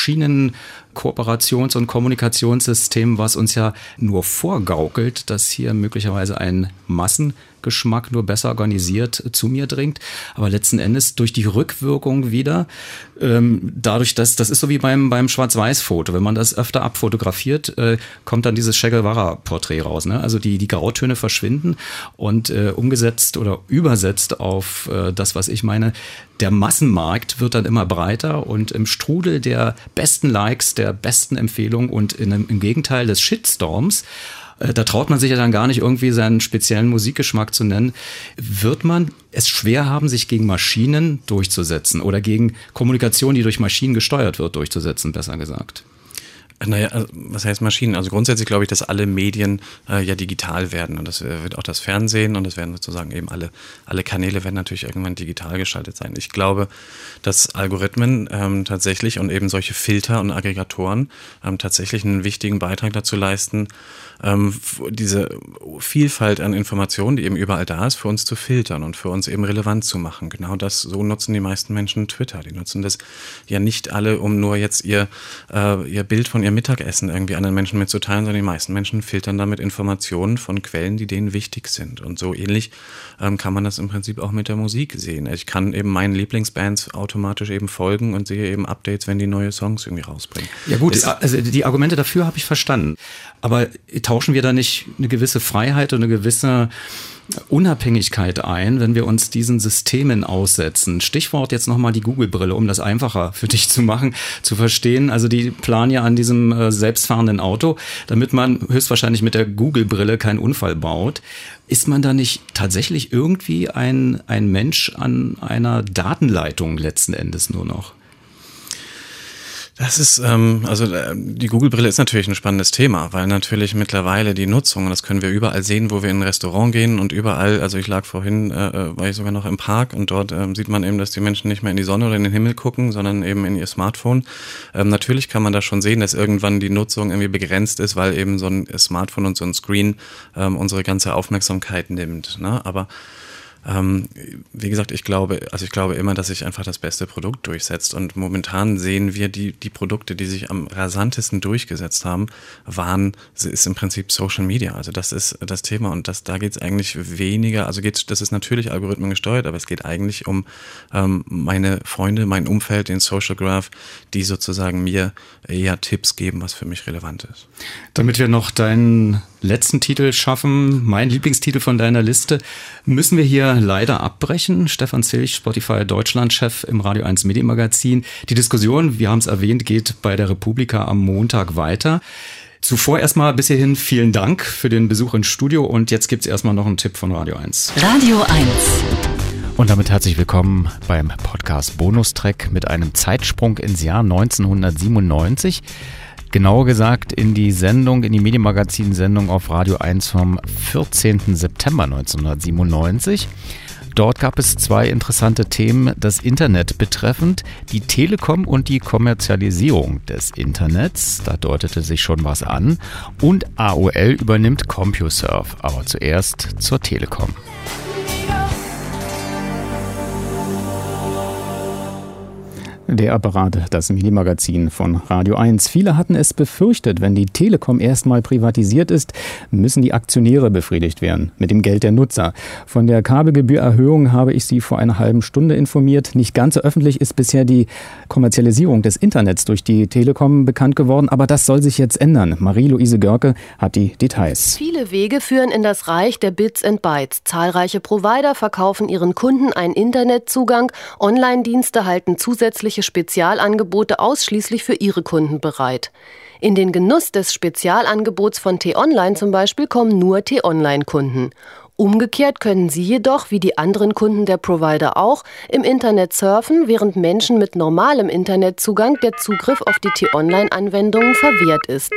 Speaker 3: Maschinen-Kooperations- und Kommunikationssystem, was uns ja nur vorgaukelt, dass hier möglicherweise ein Massengeschmack nur besser organisiert zu mir dringt, aber letzten Endes durch die Rückwirkung wieder, ähm, dadurch, dass das ist so wie beim beim Schwarz-Weiß-Foto, wenn man das öfter abfotografiert, äh, kommt dann dieses Che Guevara-Porträt raus, ne? Also die die Grautöne verschwinden und äh, umgesetzt oder übersetzt auf äh, das, was ich meine, der Massenmarkt wird dann immer breiter und im Strudel der besten Likes, der besten Empfehlungen und in einem, im Gegenteil des Shitstorms, da traut man sich ja dann gar nicht irgendwie seinen speziellen Musikgeschmack zu nennen, wird man es schwer haben, sich gegen Maschinen durchzusetzen oder gegen Kommunikation, die durch Maschinen gesteuert wird, durchzusetzen, besser gesagt.
Speaker 4: Naja, also, was heißt Maschinen? Also grundsätzlich glaube ich, dass alle Medien äh, ja digital werden und das äh, wird auch das Fernsehen und das werden sozusagen eben alle, alle Kanäle werden natürlich irgendwann digital geschaltet sein. Ich glaube, dass Algorithmen ähm, tatsächlich und eben solche Filter und Aggregatoren ähm, tatsächlich einen wichtigen Beitrag dazu leisten, ähm, diese Vielfalt an Informationen, die eben überall da ist, für uns zu filtern und für uns eben relevant zu machen. Genau das, so nutzen die meisten Menschen Twitter. Die nutzen das ja nicht alle, um nur jetzt ihr, äh, ihr Bild von ihr Mittagessen irgendwie anderen Menschen mitzuteilen, sondern die meisten Menschen filtern damit Informationen von Quellen, die denen wichtig sind. Und so ähnlich ähm, kann man das im Prinzip auch mit der Musik sehen. Ich kann eben meinen Lieblingsbands automatisch eben folgen und sehe eben Updates, wenn die neue Songs irgendwie rausbringen.
Speaker 3: Ja gut, also die Argumente dafür habe ich verstanden. Aber tauschen wir da nicht eine gewisse Freiheit und eine gewisse Unabhängigkeit ein, wenn wir uns diesen Systemen aussetzen? Stichwort jetzt nochmal die Google-Brille, um das einfacher für dich zu machen, zu verstehen. Also die planen ja an diesem äh, selbstfahrenden Auto, damit man höchstwahrscheinlich mit der Google-Brille keinen Unfall baut. Ist man da nicht tatsächlich irgendwie ein, ein Mensch an einer Datenleitung letzten Endes nur noch?
Speaker 4: Das ist, ähm, also die Google-Brille ist natürlich ein spannendes Thema, weil natürlich mittlerweile die Nutzung, und das können wir überall sehen, wo wir in ein Restaurant gehen und überall, also ich lag vorhin, äh, war ich sogar noch im Park und dort ähm, sieht man eben, dass die Menschen nicht mehr in die Sonne oder in den Himmel gucken, sondern eben in ihr Smartphone. Ähm, natürlich kann man da schon sehen, dass irgendwann die Nutzung irgendwie begrenzt ist, weil eben so ein Smartphone und so ein Screen ähm, unsere ganze Aufmerksamkeit nimmt, ne? Aber Ähm, wie gesagt, ich glaube, also ich glaube immer, dass sich einfach das beste Produkt durchsetzt, und momentan sehen wir die die Produkte, die sich am rasantesten durchgesetzt haben, waren, ist im Prinzip Social Media. Also das ist das Thema, und das da geht es eigentlich weniger, also geht das ist natürlich Algorithmen gesteuert, aber es geht eigentlich um ähm, meine Freunde, mein Umfeld, den Social Graph, die sozusagen mir eher Tipps geben, was für mich relevant ist.
Speaker 3: Damit wir noch deinen letzten Titel schaffen, mein Lieblingstitel von deiner Liste, müssen wir hier leider abbrechen. Stefan Zilch, Spotify Deutschland-Chef im Radio eins Medienmagazin. Die Diskussion, wir haben es erwähnt, geht bei der Republika am Montag weiter. Zuvor erstmal bis hierhin vielen Dank für den Besuch ins Studio, und jetzt gibt es erstmal noch einen Tipp von Radio eins.
Speaker 1: Radio eins.
Speaker 3: Und damit herzlich willkommen beim Podcast Bonustrack mit einem Zeitsprung ins Jahr neunzehnhundertsiebenundneunzig. Genauer gesagt in die Sendung, in die Medienmagazin-Sendung auf Radio eins vom vierzehnten September neunzehnhundertsiebenundneunzig. Dort gab es zwei interessante Themen, das Internet betreffend, die Telekom und die Kommerzialisierung des Internets. Da deutete sich schon was an. Und A O L übernimmt CompuServe. Aber zuerst zur Telekom. Der Apparat, das Medienmagazin von Radio eins. Viele hatten es befürchtet, wenn die Telekom erstmal privatisiert ist, müssen die Aktionäre befriedigt werden mit dem Geld der Nutzer. Von der Kabelgebührerhöhung habe ich Sie vor einer halben Stunde informiert. Nicht ganz so öffentlich ist bisher die Kommerzialisierung des Internets durch die Telekom bekannt geworden, aber das soll sich jetzt ändern. Marie-Louise Görke hat die Details.
Speaker 8: Viele Wege führen in das Reich der Bits and Bytes. Zahlreiche Provider verkaufen ihren Kunden einen Internetzugang. Online-Dienste halten zusätzliche Spezialangebote ausschließlich für ihre Kunden bereit. In den Genuss des Spezialangebots von T-Online zum Beispiel kommen nur T-Online-Kunden. Umgekehrt können sie jedoch, wie die anderen Kunden der Provider auch, im Internet surfen, während Menschen mit normalem Internetzugang der Zugriff auf die T-Online-Anwendungen verwehrt ist.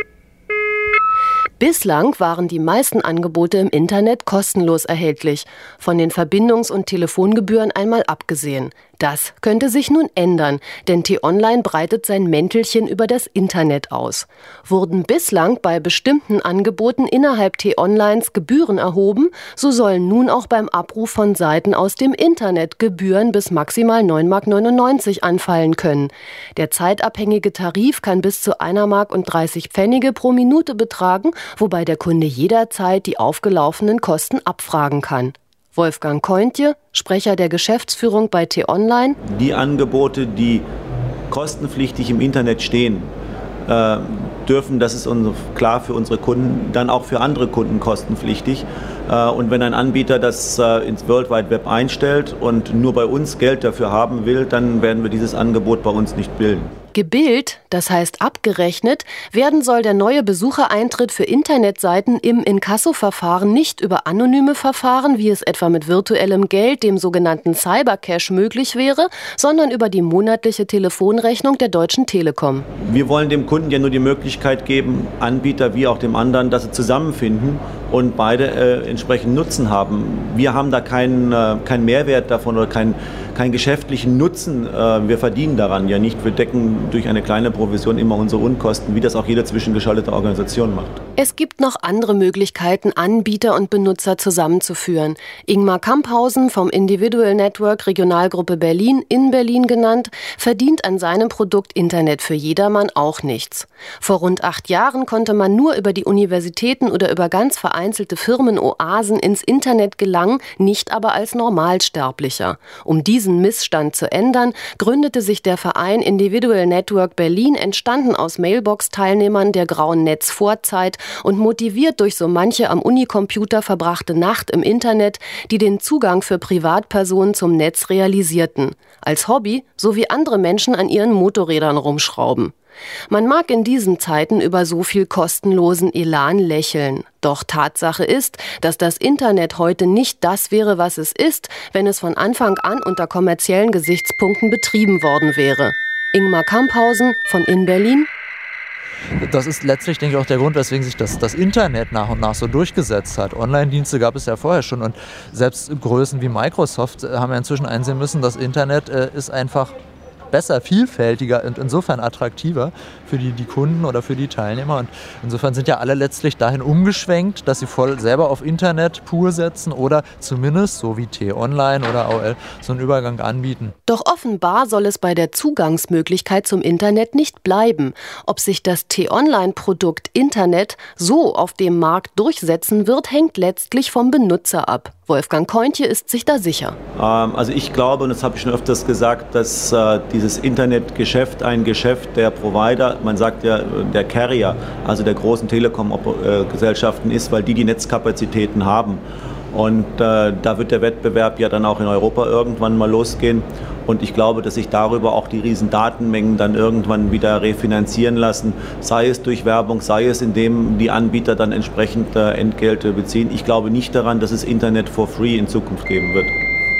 Speaker 8: Bislang waren die meisten Angebote im Internet kostenlos erhältlich, von den Verbindungs- und Telefongebühren einmal abgesehen. Das könnte sich nun ändern, denn T-Online breitet sein Mäntelchen über das Internet aus. Wurden bislang bei bestimmten Angeboten innerhalb T-Onlines Gebühren erhoben, so sollen nun auch beim Abruf von Seiten aus dem Internet Gebühren bis maximal neun Mark neunundneunzig anfallen können. Der zeitabhängige Tarif kann bis zu ein Mark dreißig Pfennige pro Minute betragen, wobei der Kunde jederzeit die aufgelaufenen Kosten abfragen kann. Wolfgang Kointje, Sprecher der Geschäftsführung bei T-Online.
Speaker 9: Die Angebote, die kostenpflichtig im Internet stehen, äh, dürfen, das ist uns klar für unsere Kunden, dann auch für andere Kunden kostenpflichtig. Äh, und wenn ein Anbieter das äh, ins World Wide Web einstellt und nur bei uns Geld dafür haben will, dann werden wir dieses Angebot bei uns nicht bilden.
Speaker 8: Gebildet, das heißt abgerechnet, werden soll der neue Besuchereintritt für Internetseiten im Inkasso-Verfahren nicht über anonyme Verfahren, wie es etwa mit virtuellem Geld, dem sogenannten Cybercash, möglich wäre, sondern über die monatliche Telefonrechnung der Deutschen Telekom.
Speaker 9: Wir wollen dem Kunden ja nur die Möglichkeit geben, Anbieter wie auch dem anderen, dass sie zusammenfinden und beide äh, entsprechend Nutzen haben. Wir haben da keinen, äh, keinen Mehrwert davon oder keinen keinen geschäftlichen Nutzen. Äh, wir verdienen daran ja nicht. Wir decken durch eine kleine Provision immer unsere Unkosten, wie das auch jede zwischengeschaltete Organisation macht.
Speaker 8: Es gibt noch andere Möglichkeiten, Anbieter und Benutzer zusammenzuführen. Ingmar Kamphausen vom Individual Network Regionalgruppe Berlin, in Berlin genannt, verdient an seinem Produkt Internet für jedermann auch nichts. Vor rund acht Jahren konnte man nur über die Universitäten oder über ganz vereinzelte vereinzelte Firmenoasen ins Internet gelangen, nicht aber als Normalsterblicher. Um diesen Missstand zu ändern, gründete sich der Verein Individual Network Berlin, entstanden aus Mailbox-Teilnehmern der grauen Netzvorzeit und motiviert durch so manche am Unicomputer verbrachte Nacht im Internet, die den Zugang für Privatpersonen zum Netz realisierten. Als Hobby, so wie andere Menschen an ihren Motorrädern rumschrauben. Man mag in diesen Zeiten über so viel kostenlosen Elan lächeln. Doch Tatsache ist, dass das Internet heute nicht das wäre, was es ist, wenn es von Anfang an unter kommerziellen Gesichtspunkten betrieben worden wäre. Ingmar Kamphausen von In Berlin.
Speaker 10: Das ist letztlich, denke ich, auch der Grund, weswegen sich das, das Internet nach und nach so durchgesetzt hat. Online-Dienste gab es ja vorher schon und selbst Größen wie Microsoft haben ja inzwischen einsehen müssen, das Internet äh, ist einfach besser, vielfältiger und insofern attraktiver für die, die Kunden oder für die Teilnehmer. Und insofern sind ja alle letztlich dahin umgeschwenkt, dass sie voll selber auf Internet pur setzen oder zumindest, so wie T-Online oder A O L, so einen Übergang anbieten.
Speaker 8: Doch offenbar soll es bei der Zugangsmöglichkeit zum Internet nicht bleiben. Ob sich das T-Online-Produkt Internet so auf dem Markt durchsetzen wird, hängt letztlich vom Benutzer ab. Wolfgang Kointje ist sich da sicher.
Speaker 9: Ähm, also ich glaube, und das habe ich schon öfters gesagt, dass äh, dieses Internetgeschäft ein Geschäft der Provider, man sagt ja der Carrier, also der großen Telekom-Gesellschaften ist, weil die die Netzkapazitäten haben. Und äh, da wird der Wettbewerb ja dann auch in Europa irgendwann mal losgehen. Und ich glaube, dass sich darüber auch die riesen Datenmengen dann irgendwann wieder refinanzieren lassen, sei es durch Werbung, sei es indem die Anbieter dann entsprechend äh, Entgelte beziehen. Ich glaube nicht daran, dass es Internet for free in Zukunft geben wird.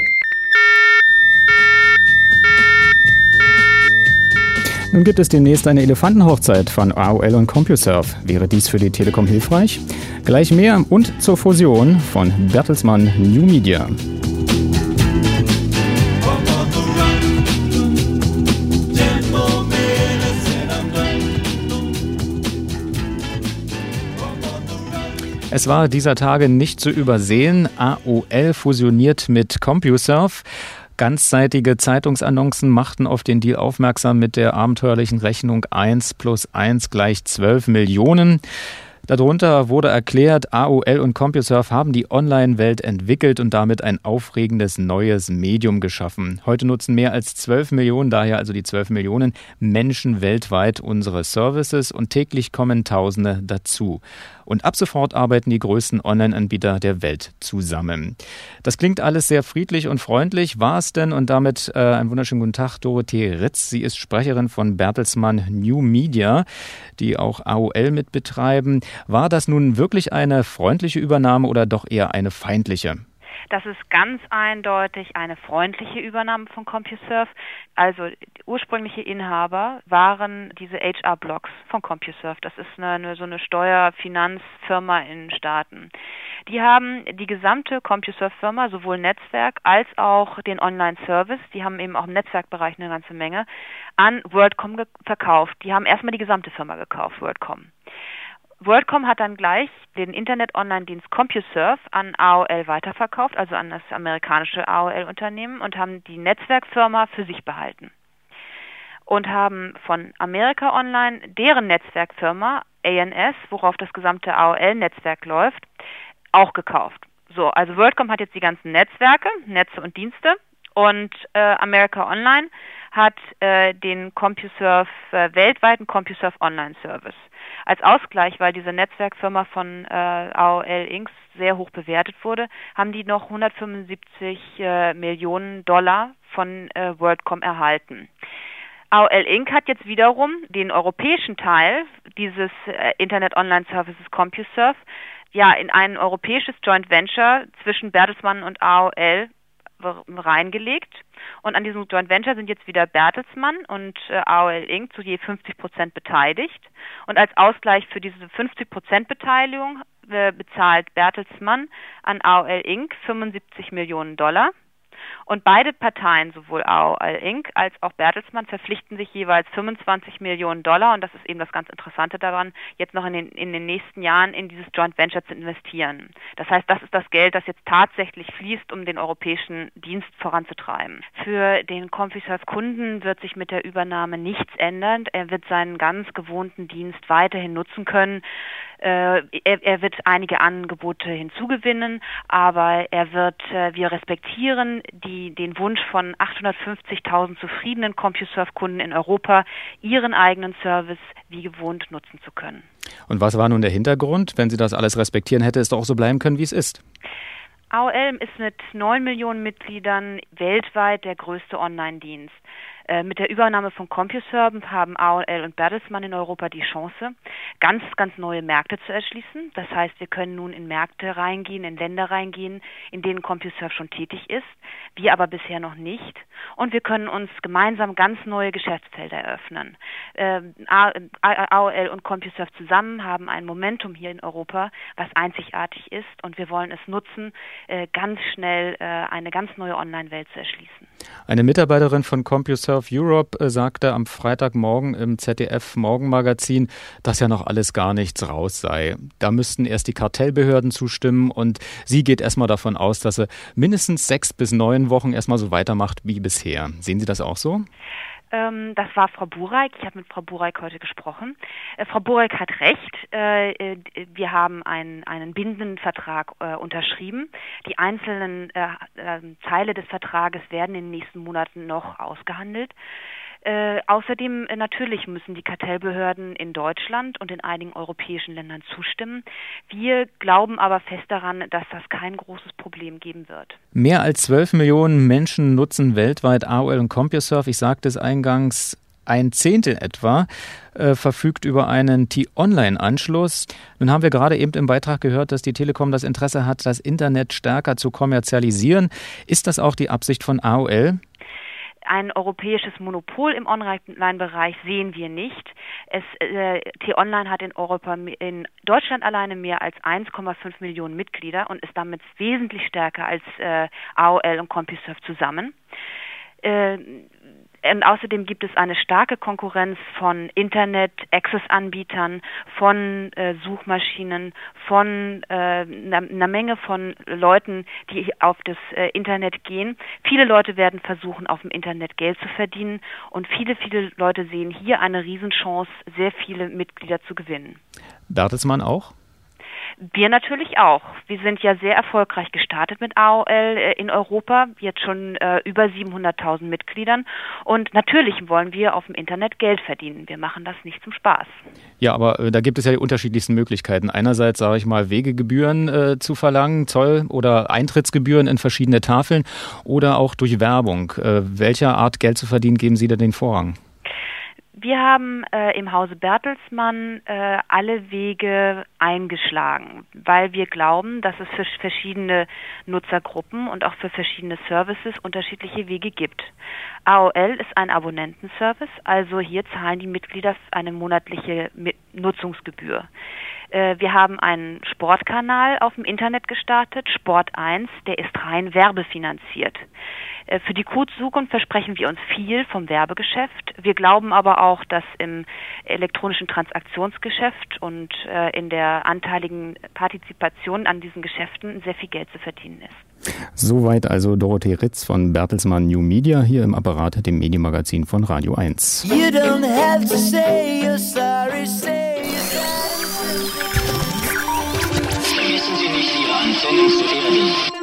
Speaker 3: Nun gibt es demnächst eine Elefantenhochzeit von A O L und CompuServe. Wäre dies für die Telekom hilfreich? Gleich mehr und zur Fusion von Bertelsmann New Media. Es war dieser Tage nicht zu übersehen. A O L fusioniert mit CompuServe. Ganzseitige Zeitungsannoncen machten auf den Deal aufmerksam mit der abenteuerlichen Rechnung eins plus eins gleich zwölf Millionen. Darunter wurde erklärt, A O L und CompuServe haben die Online-Welt entwickelt und damit ein aufregendes neues Medium geschaffen. Heute nutzen mehr als zwölf Millionen, daher also die zwölf Millionen Menschen weltweit unsere Services und täglich kommen Tausende dazu. Und ab sofort arbeiten die größten Online-Anbieter der Welt zusammen. Das klingt alles sehr friedlich und freundlich. War es denn? Und damit äh, einen wunderschönen guten Tag, Dorothee Ritz. Sie ist Sprecherin von Bertelsmann New Media, die auch A O L mitbetreiben. War das nun wirklich eine freundliche Übernahme oder doch eher eine feindliche?
Speaker 11: Das ist ganz eindeutig eine freundliche Übernahme von CompuServe. Also ursprüngliche Inhaber waren diese H R-Blocks von CompuServe. Das ist eine, eine, so eine Steuerfinanzfirma in den Staaten. Die haben die gesamte CompuServe-Firma, sowohl Netzwerk als auch den Online-Service, die haben eben auch im Netzwerkbereich eine ganze Menge, an WorldCom ge- verkauft. Die haben erstmal die gesamte Firma gekauft, WorldCom. WorldCom hat dann gleich den Internet-Online-Dienst CompuServe an A O L weiterverkauft, also an das amerikanische A O L-Unternehmen, und haben die Netzwerkfirma für sich behalten. Und haben von America Online deren Netzwerkfirma A N S, worauf das gesamte A O L-Netzwerk läuft, auch gekauft. So, also WorldCom hat jetzt die ganzen Netzwerke, Netze und Dienste, und äh, America Online hat äh, den CompuServe, äh, weltweiten CompuServe Online-Service. Als Ausgleich, weil diese Netzwerkfirma von äh, A O L Incorporated sehr hoch bewertet wurde, haben die noch hundertfünfundsiebzig äh, Millionen Dollar von äh, WorldCom erhalten. A O L Incorporated hat jetzt wiederum den europäischen Teil dieses äh, Internet-Online-Services CompuServe ja in ein europäisches Joint Venture zwischen Bertelsmann und A O L reingelegt. Und an diesem Joint Venture sind jetzt wieder Bertelsmann und äh, A O L Incorporated zu je fünfzig Prozent beteiligt. Und als Ausgleich für diese fünfzig Prozent Beteiligung äh, bezahlt Bertelsmann an A O L Incorporated fünfundsiebzig Millionen Dollar. Und beide Parteien, sowohl A O L Incorporated als auch Bertelsmann, verpflichten sich jeweils fünfundzwanzig Millionen Dollar, und das ist eben das ganz Interessante daran, jetzt noch in den, in den nächsten Jahren in dieses Joint Venture zu investieren. Das heißt, das ist das Geld, das jetzt tatsächlich fließt, um den europäischen Dienst voranzutreiben. Für den CompuServe-Kunden wird sich mit der Übernahme nichts ändern. Er wird seinen ganz gewohnten Dienst weiterhin nutzen können. Äh, er, er wird einige Angebote hinzugewinnen, aber er wird, äh, wir respektieren die, den Wunsch von achthundertfünfzigtausend zufriedenen CompuServe-Kunden in Europa, ihren eigenen Service wie gewohnt nutzen zu können.
Speaker 3: Und was war nun der Hintergrund? Wenn Sie das alles respektieren, hätte es doch auch so bleiben können, wie es ist.
Speaker 11: A O L ist mit neun Millionen Mitgliedern weltweit der größte Online-Dienst. Äh, mit der Übernahme von CompuServe haben A O L und Bertelsmann in Europa die Chance, ganz, ganz neue Märkte zu erschließen. Das heißt, wir können nun in Märkte reingehen, in Länder reingehen, in denen CompuServe schon tätig ist, wir aber bisher noch nicht. Und wir können uns gemeinsam ganz neue Geschäftsfelder eröffnen. Äh, A O L und CompuServe zusammen haben ein Momentum hier in Europa, was einzigartig ist, und wir wollen es nutzen, äh, ganz schnell äh, eine ganz neue Online-Welt zu erschließen.
Speaker 3: Eine Mitarbeiterin von CompuServe Europe sagte am Freitagmorgen im Z D F-Morgenmagazin, dass ja noch alles gar nichts raus sei. Da müssten erst die Kartellbehörden zustimmen, und sie geht erstmal davon aus, dass sie mindestens sechs bis neun Wochen erstmal so weitermacht wie bisher. Sehen Sie das auch so?
Speaker 11: Ähm, das war Frau Bureik. Ich habe mit Frau Bureik heute gesprochen. Äh, Frau Bureik hat recht. Äh, wir haben einen, einen bindenden Vertrag äh, unterschrieben. Die einzelnen äh, äh, Teile des Vertrages werden in den nächsten Monaten noch ausgehandelt. Äh, außerdem äh, natürlich müssen die Kartellbehörden in Deutschland und in einigen europäischen Ländern zustimmen. Wir glauben aber fest daran, dass das kein großes Problem geben wird.
Speaker 3: Mehr als zwölf Millionen Menschen nutzen weltweit A O L und CompuServe. Ich sagte es eingangs, ein Zehntel etwa äh, verfügt über einen T-Online-Anschluss. Nun haben wir gerade eben im Beitrag gehört, dass die Telekom das Interesse hat, das Internet stärker zu kommerzialisieren. Ist das auch die Absicht von A O L?
Speaker 11: Ein europäisches Monopol im Online-Bereich sehen wir nicht. Es, äh, T-Online hat in Europa, in Deutschland alleine mehr als eins Komma fünf Millionen Mitglieder und ist damit wesentlich stärker als äh, A O L und CompuServe zusammen. Äh, Und außerdem gibt es eine starke Konkurrenz von Internet-Access-Anbietern, von äh, Suchmaschinen, von äh, einer Menge von Leuten, die auf das äh, Internet gehen. Viele Leute werden versuchen, auf dem Internet Geld zu verdienen, und viele, viele Leute sehen hier eine Riesenchance, sehr viele Mitglieder zu gewinnen.
Speaker 3: Bertelsmann auch?
Speaker 11: Wir natürlich auch. Wir sind ja sehr erfolgreich gestartet mit A O L äh, in Europa, jetzt schon äh, über siebenhunderttausend Mitgliedern. Und natürlich wollen wir auf dem Internet Geld verdienen. Wir machen das nicht zum Spaß.
Speaker 3: Ja, aber äh, da gibt es ja die unterschiedlichsten Möglichkeiten. Einerseits, sage ich mal, Wegegebühren äh, zu verlangen, Zoll- oder Eintrittsgebühren in verschiedene Tafeln, oder auch durch Werbung. Äh, welcher Art Geld zu verdienen geben Sie da den Vorrang?
Speaker 11: Wir haben äh, im Hause Bertelsmann äh, alle Wege eingeschlagen, weil wir glauben, dass es für verschiedene Nutzergruppen und auch für verschiedene Services unterschiedliche Wege gibt. A O L ist ein Abonnentenservice, also hier zahlen die Mitglieder eine monatliche Nutzungsgebühr. Äh, wir haben einen Sportkanal auf dem Internet gestartet, Sport eins, der ist rein werbefinanziert. Für die Zukunft versprechen wir uns viel vom Werbegeschäft. Wir glauben aber auch, dass im elektronischen Transaktionsgeschäft und äh, in der anteiligen Partizipation an diesen Geschäften sehr viel Geld zu verdienen ist.
Speaker 3: Soweit also Dorothee Ritz von Bertelsmann New Media hier im Apparat, dem Medienmagazin von Radio eins. You don't have to say you're sorry, say you're sorry. Vergessen Sie nicht, Ihre Antennen zu erden.